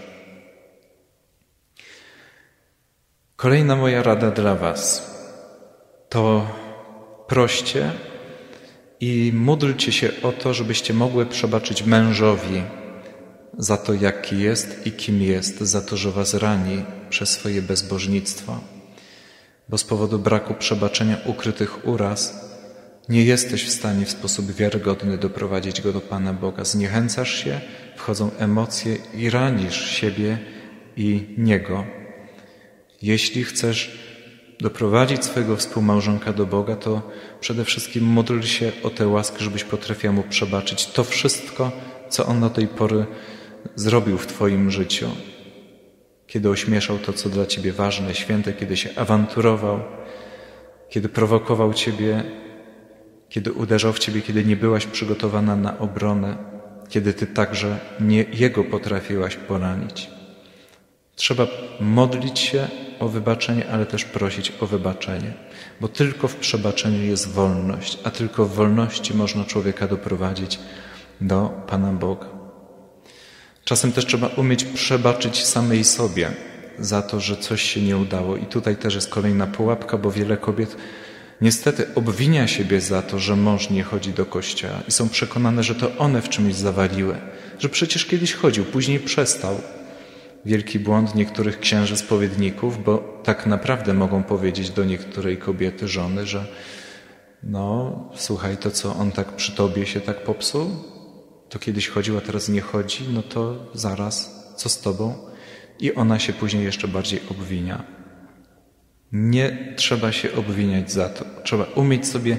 Kolejna moja rada dla Was to proście i módlcie się o to, żebyście mogły przebaczyć mężowi za to, jaki jest i kim jest, za to, że Was rani przez swoje bezbożnictwo. Bo z powodu braku przebaczenia ukrytych uraz nie jesteś w stanie w sposób wiarygodny doprowadzić go do Pana Boga. Zniechęcasz się, wchodzą emocje i ranisz siebie i Niego. Jeśli chcesz doprowadzić swojego współmałżonka do Boga, to przede wszystkim módl się o tę łaskę, żebyś potrafiła mu przebaczyć to wszystko, co on do tej pory zrobił w Twoim życiu. Kiedy ośmieszał to, co dla Ciebie ważne, święte, kiedy się awanturował, kiedy prowokował Ciebie, kiedy uderzał w Ciebie, kiedy nie byłaś przygotowana na obronę, kiedy Ty także nie Jego potrafiłaś poranić. Trzeba modlić się o wybaczenie, ale też prosić o wybaczenie, bo tylko w przebaczeniu jest wolność, a tylko w wolności można człowieka doprowadzić do Pana Boga. Czasem też trzeba umieć przebaczyć samej sobie za to, że coś się nie udało. I tutaj też jest kolejna pułapka, bo wiele kobiet niestety obwinia siebie za to, że mąż nie chodzi do kościoła i są przekonane, że to one w czymś zawaliły, że przecież kiedyś chodził, później przestał. Wielki błąd niektórych księży spowiedników, bo tak naprawdę mogą powiedzieć do niektórej kobiety, żony, że no słuchaj, to co on tak przy Tobie się tak popsuł, to kiedyś chodził, a teraz nie chodzi, no to zaraz, co z Tobą? I ona się później jeszcze bardziej obwinia. Nie trzeba się obwiniać za to. Trzeba umieć sobie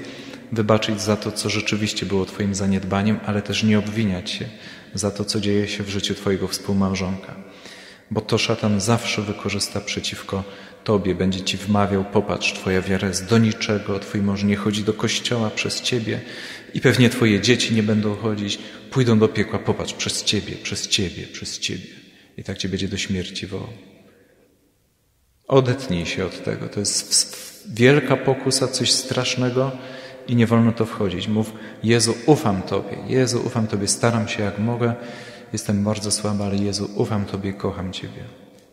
wybaczyć za to, co rzeczywiście było twoim zaniedbaniem, ale też nie obwiniać się za to, co dzieje się w życiu twojego współmałżonka. Bo to szatan zawsze wykorzysta przeciwko tobie, będzie ci wmawiał, popatrz, twoja wiara jest do niczego, twój mąż nie chodzi do kościoła przez ciebie i pewnie twoje dzieci nie będą chodzić, pójdą do piekła, popatrz, przez ciebie, przez ciebie, przez ciebie. I tak cię będzie do śmierci wołał. Odetnij się od tego. To jest wielka pokusa, coś strasznego i nie wolno to wchodzić. Mów, Jezu, ufam Tobie. Jezu, ufam Tobie, staram się jak mogę. Jestem bardzo słaby, ale Jezu, ufam Tobie, kocham Ciebie.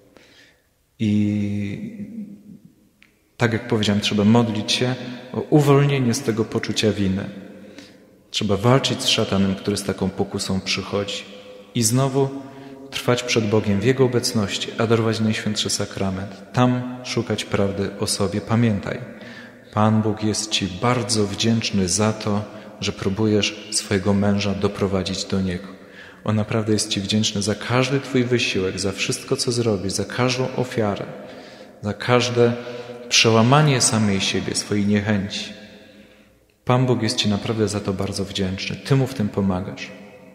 I tak jak powiedziałem, trzeba modlić się o uwolnienie z tego poczucia winy. Trzeba walczyć z szatanem, który z taką pokusą przychodzi. I znowu trwać przed Bogiem w Jego obecności, adorować Najświętszy Sakrament. Tam szukać prawdy o sobie. Pamiętaj, Pan Bóg jest Ci bardzo wdzięczny za to, że próbujesz swojego męża doprowadzić do Niego. On naprawdę jest Ci wdzięczny za każdy Twój wysiłek, za wszystko, co zrobisz, za każdą ofiarę, za każde przełamanie samej siebie, swojej niechęci. Pan Bóg jest Ci naprawdę za to bardzo wdzięczny. Ty Mu w tym pomagasz.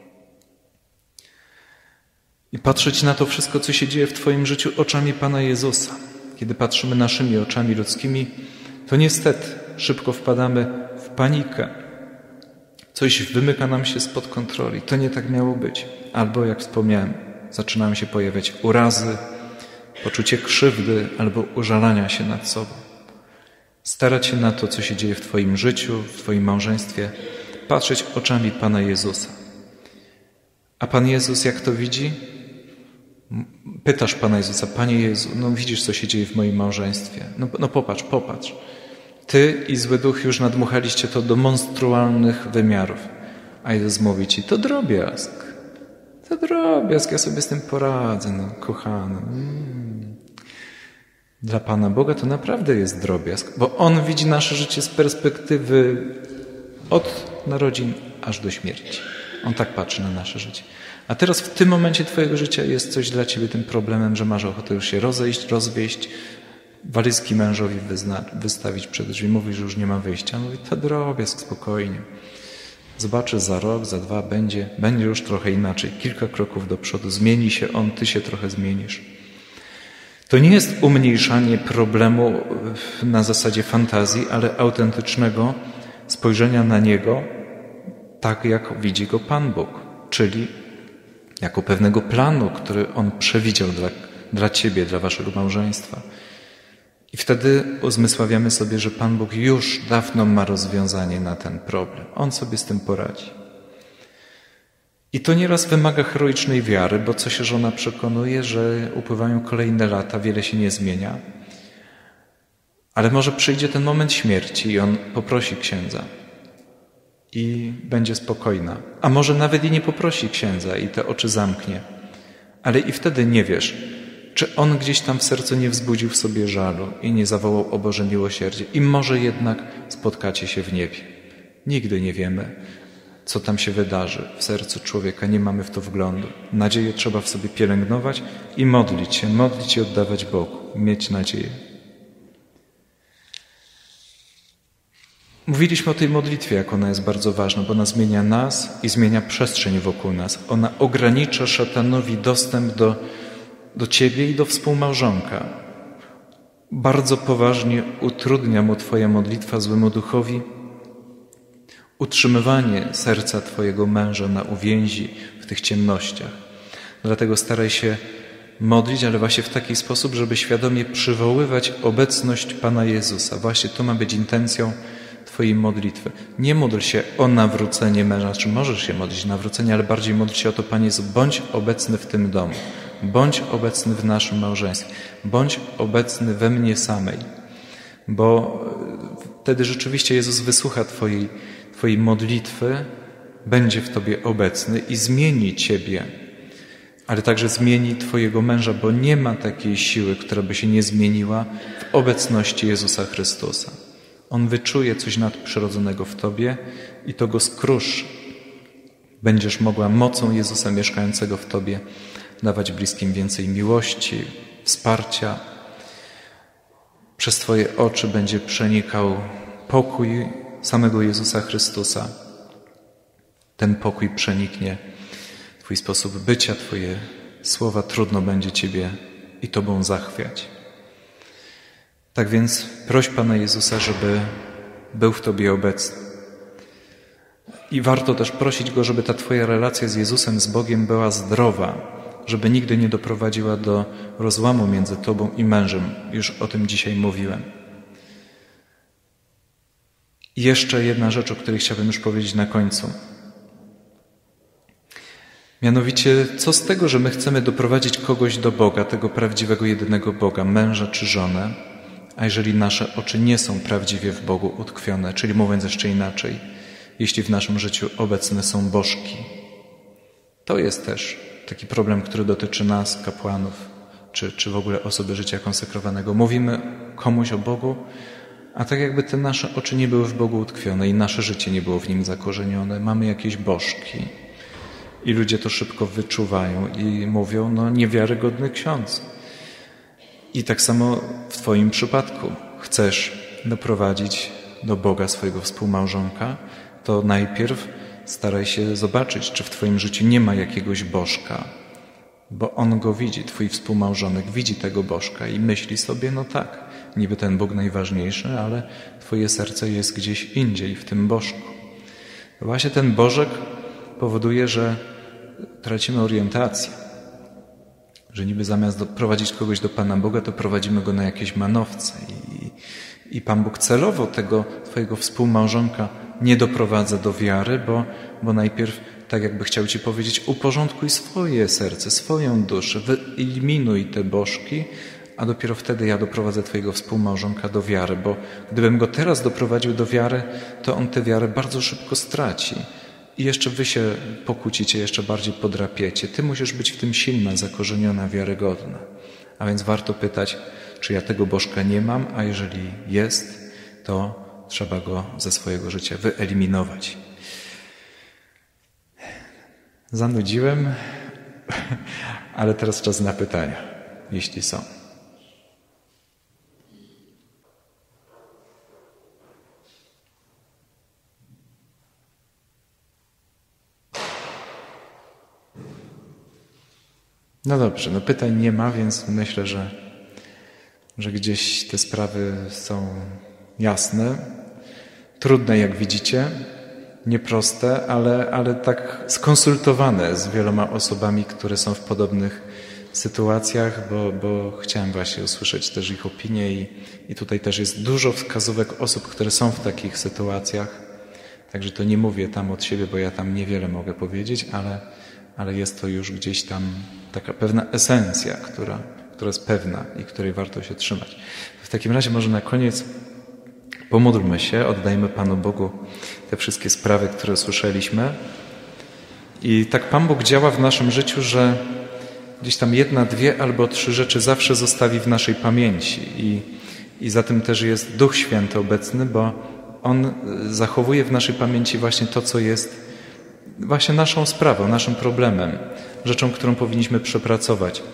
I patrzeć na to wszystko, co się dzieje w Twoim życiu oczami Pana Jezusa. Kiedy patrzymy naszymi oczami ludzkimi, to niestety szybko wpadamy w panikę. Coś wymyka nam się spod kontroli. To nie tak miało być. Albo, jak wspomniałem, zaczynają się pojawiać urazy, poczucie krzywdy albo użalania się nad sobą. Starać się na to, co się dzieje w Twoim życiu, w Twoim małżeństwie, patrzeć oczami Pana Jezusa. A Pan Jezus jak to widzi? Pytasz Pana Jezusa, Panie Jezu, no widzisz, co się dzieje w moim małżeństwie. No popatrz. Ty i zły duch już nadmuchaliście to do monstrualnych wymiarów. A Jezus mówi Ci, to drobiazg, ja sobie z tym poradzę, no kochany. Dla Pana Boga to naprawdę jest drobiazg, bo On widzi nasze życie z perspektywy od narodzin aż do śmierci. On tak patrzy na nasze życie. A teraz w tym momencie Twojego życia jest coś dla Ciebie tym problemem, że masz ochotę już się rozwieść, walizki mężowi wystawić przed drzwi. Mówi, że już nie ma wyjścia. Mówi, to drobiazg, spokojnie. Zobaczy za rok, za 2 będzie już trochę inaczej. Kilka kroków do przodu. Zmieni się on, Ty się trochę zmienisz. To nie jest umniejszanie problemu na zasadzie fantazji, ale autentycznego spojrzenia na niego tak, jak widzi go Pan Bóg, czyli jako pewnego planu, który On przewidział dla Ciebie, dla Waszego małżeństwa. I wtedy uzmysławiamy sobie, że Pan Bóg już dawno ma rozwiązanie na ten problem. On sobie z tym poradzi. I to nieraz wymaga heroicznej wiary, bo co się żona przekonuje, że upływają kolejne lata, wiele się nie zmienia. Ale może przyjdzie ten moment śmierci i on poprosi księdza i będzie spokojna. A może nawet i nie poprosi księdza i te oczy zamknie. Ale i wtedy nie wiesz, czy on gdzieś tam w sercu nie wzbudził w sobie żalu i nie zawołał o Boże miłosierdzie. I może jednak spotkacie się w niebie. Nigdy nie wiemy, co tam się wydarzy w sercu człowieka. Nie mamy w to wglądu. Nadzieję trzeba w sobie pielęgnować i modlić się i oddawać Bogu. Mieć nadzieję. Mówiliśmy o tej modlitwie, jak ona jest bardzo ważna, bo ona zmienia nas i zmienia przestrzeń wokół nas. Ona ogranicza szatanowi dostęp do Ciebie i do współmałżonka. Bardzo poważnie utrudnia mu Twoja modlitwa złemu duchowi utrzymywanie serca Twojego męża na uwięzi w tych ciemnościach. Dlatego staraj się modlić, ale właśnie w taki sposób, żeby świadomie przywoływać obecność Pana Jezusa. Właśnie to ma być intencją Twojej modlitwy. Nie módl się o nawrócenie męża, czy możesz się modlić o nawrócenie, ale bardziej módl się o to, Panie Jezu, bądź obecny w tym domu. Bądź obecny w naszym małżeństwie. Bądź obecny we mnie samej. Bo wtedy rzeczywiście Jezus wysłucha Twojej modlitwy, będzie w Tobie obecny i zmieni Ciebie, ale także zmieni Twojego męża, bo nie ma takiej siły, która by się nie zmieniła w obecności Jezusa Chrystusa. On wyczuje coś nadprzyrodzonego w Tobie i to go skruszy. Będziesz mogła mocą Jezusa mieszkającego w Tobie dawać bliskim więcej miłości, wsparcia. Przez Twoje oczy będzie przenikał pokój samego Jezusa Chrystusa, ten pokój przeniknie Twój sposób bycia, Twoje słowa, trudno będzie Ciebie i Tobą zachwiać. Tak więc proś Pana Jezusa, żeby był w Tobie obecny. I warto też prosić Go, żeby ta Twoja relacja z Jezusem, z Bogiem była zdrowa, żeby nigdy nie doprowadziła do rozłamu między Tobą i mężem. Już o tym dzisiaj mówiłem. I jeszcze jedna rzecz, o której chciałbym już powiedzieć na końcu. Mianowicie, co z tego, że my chcemy doprowadzić kogoś do Boga, tego prawdziwego, jedynego Boga, męża czy żonę, a jeżeli nasze oczy nie są prawdziwie w Bogu utkwione, czyli mówiąc jeszcze inaczej, jeśli w naszym życiu obecne są bożki. To jest też taki problem, który dotyczy nas, kapłanów, czy w ogóle osoby życia konsekrowanego. Mówimy komuś o Bogu, a tak jakby te nasze oczy nie były w Bogu utkwione i nasze życie nie było w Nim zakorzenione. Mamy jakieś bożki. I ludzie to szybko wyczuwają i mówią, no niewiarygodny ksiądz. I tak samo w Twoim przypadku. Chcesz doprowadzić do Boga swojego współmałżonka, to najpierw staraj się zobaczyć, czy w Twoim życiu nie ma jakiegoś bożka, bo on go widzi, Twój współmałżonek widzi tego bożka i myśli sobie, no tak, niby ten Bóg najważniejszy, ale Twoje serce jest gdzieś indziej, w tym bożku. Właśnie ten bożek powoduje, że tracimy orientację, że niby zamiast doprowadzić kogoś do Pana Boga, to prowadzimy go na jakieś manowce i Pan Bóg celowo tego Twojego współmałżonka nie doprowadza do wiary, bo najpierw, tak jakby chciał Ci powiedzieć, uporządkuj swoje serce, swoją duszę, wyeliminuj te bożki, a dopiero wtedy ja doprowadzę Twojego współmałżonka do wiary, bo gdybym go teraz doprowadził do wiary, to on tę wiarę bardzo szybko straci. I jeszcze wy się pokłócicie, jeszcze bardziej podrapiecie. Ty musisz być w tym silna, zakorzeniona, wiarygodna. A więc warto pytać, czy ja tego bożka nie mam, a jeżeli jest, to trzeba go ze swojego życia wyeliminować. Zanudziłem, ale teraz czas na pytania, jeśli są. No dobrze, no pytań nie ma, więc myślę, że gdzieś te sprawy są jasne. Trudne, jak widzicie, nieproste, ale tak skonsultowane z wieloma osobami, które są w podobnych sytuacjach, bo chciałem właśnie usłyszeć też ich opinie i tutaj też jest dużo wskazówek osób, które są w takich sytuacjach. Także to nie mówię tam od siebie, bo ja tam niewiele mogę powiedzieć, ale jest to już gdzieś tam taka pewna esencja, która jest pewna i której warto się trzymać. W takim razie może na koniec pomódlmy się, oddajmy Panu Bogu te wszystkie sprawy, które słyszeliśmy. I tak Pan Bóg działa w naszym życiu, że gdzieś tam 1, 2 albo 3 rzeczy zawsze zostawi w naszej pamięci. I za tym też jest Duch Święty obecny, bo On zachowuje w naszej pamięci właśnie to, co jest właśnie naszą sprawą, naszym problemem, rzeczą, którą powinniśmy przepracować.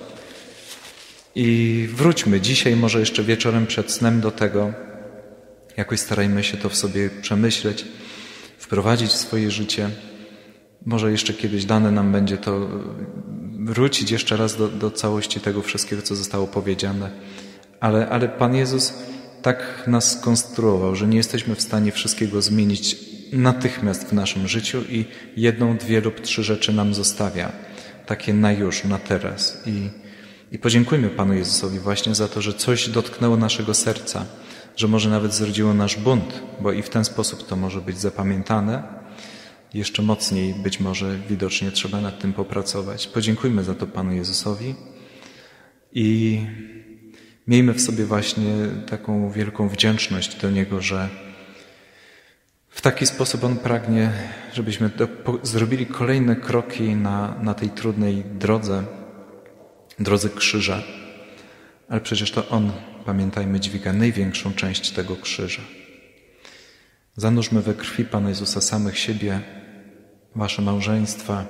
I wróćmy dzisiaj, może jeszcze wieczorem przed snem do tego, jakoś starajmy się to w sobie przemyśleć, wprowadzić w swoje życie. Może jeszcze kiedyś dane nam będzie to wrócić jeszcze raz do całości tego wszystkiego, co zostało powiedziane. Ale Pan Jezus tak nas skonstruował, że nie jesteśmy w stanie wszystkiego zmienić natychmiast w naszym życiu i 1, 2 lub 3 rzeczy nam zostawia. Takie na już, na teraz. I podziękujmy Panu Jezusowi właśnie za to, że coś dotknęło naszego serca, że może nawet zrodziło nasz bunt, bo i w ten sposób to może być zapamiętane. Jeszcze mocniej być może widocznie trzeba nad tym popracować. Podziękujmy za to Panu Jezusowi i miejmy w sobie właśnie taką wielką wdzięczność do Niego, że w taki sposób On pragnie, żebyśmy zrobili kolejne kroki na tej trudnej drodze krzyża. Ale przecież to On, pamiętajmy, dźwiga największą część tego krzyża. Zanurzmy we krwi Pana Jezusa samych siebie, wasze małżeństwa,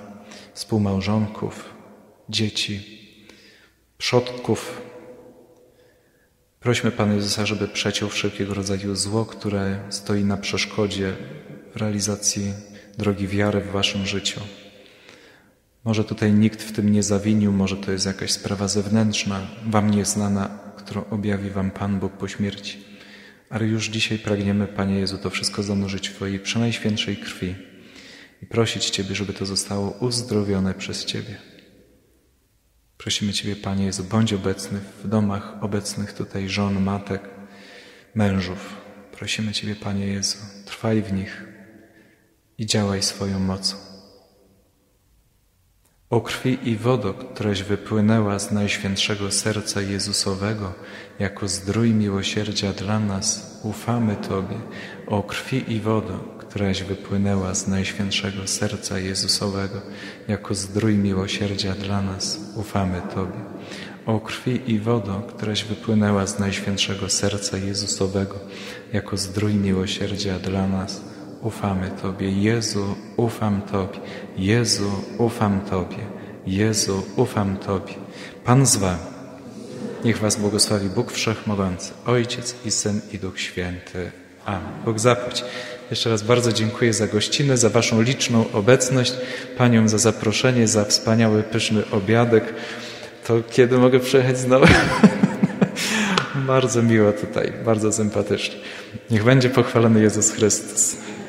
współmałżonków, dzieci, przodków, Prośmy Pana Jezusa, żeby przeciął wszelkiego rodzaju zło, które stoi na przeszkodzie w realizacji drogi wiary w waszym życiu. Może tutaj nikt w tym nie zawinił, może to jest jakaś sprawa zewnętrzna, wam nieznana, którą objawi wam Pan Bóg po śmierci. Ale już dzisiaj pragniemy, Panie Jezu, to wszystko zanurzyć w Twojej przenajświętszej krwi i prosić Ciebie, żeby to zostało uzdrowione przez Ciebie. Prosimy Ciebie, Panie Jezu, bądź obecny w domach obecnych tutaj żon, matek, mężów. Prosimy Ciebie, Panie Jezu, trwaj w nich i działaj swoją mocą. O krwi i wodo, któraś wypłynęła z Najświętszego Serca Jezusowego, jako zdrój miłosierdzia dla nas, ufamy Tobie. O krwi i wodo, któraś wypłynęła z Najświętszego Serca Jezusowego, jako zdrój miłosierdzia dla nas, ufamy Tobie. O krwi i wodo, któraś wypłynęła z Najświętszego Serca Jezusowego, jako zdrój miłosierdzia dla nas, ufamy Tobie. Jezu, ufam Tobie. Jezu, ufam Tobie. Jezu, ufam Tobie. Pan z wami. Niech was błogosławi Bóg Wszechmogący, Ojciec i Syn i Duch Święty. Amen. Bóg zapłać. Jeszcze raz bardzo dziękuję za gościnę, za waszą liczną obecność, paniom za zaproszenie, za wspaniały, pyszny obiadek. To kiedy mogę przyjechać znowu? Bardzo miło tutaj, bardzo sympatycznie. Niech będzie pochwalony Jezus Chrystus.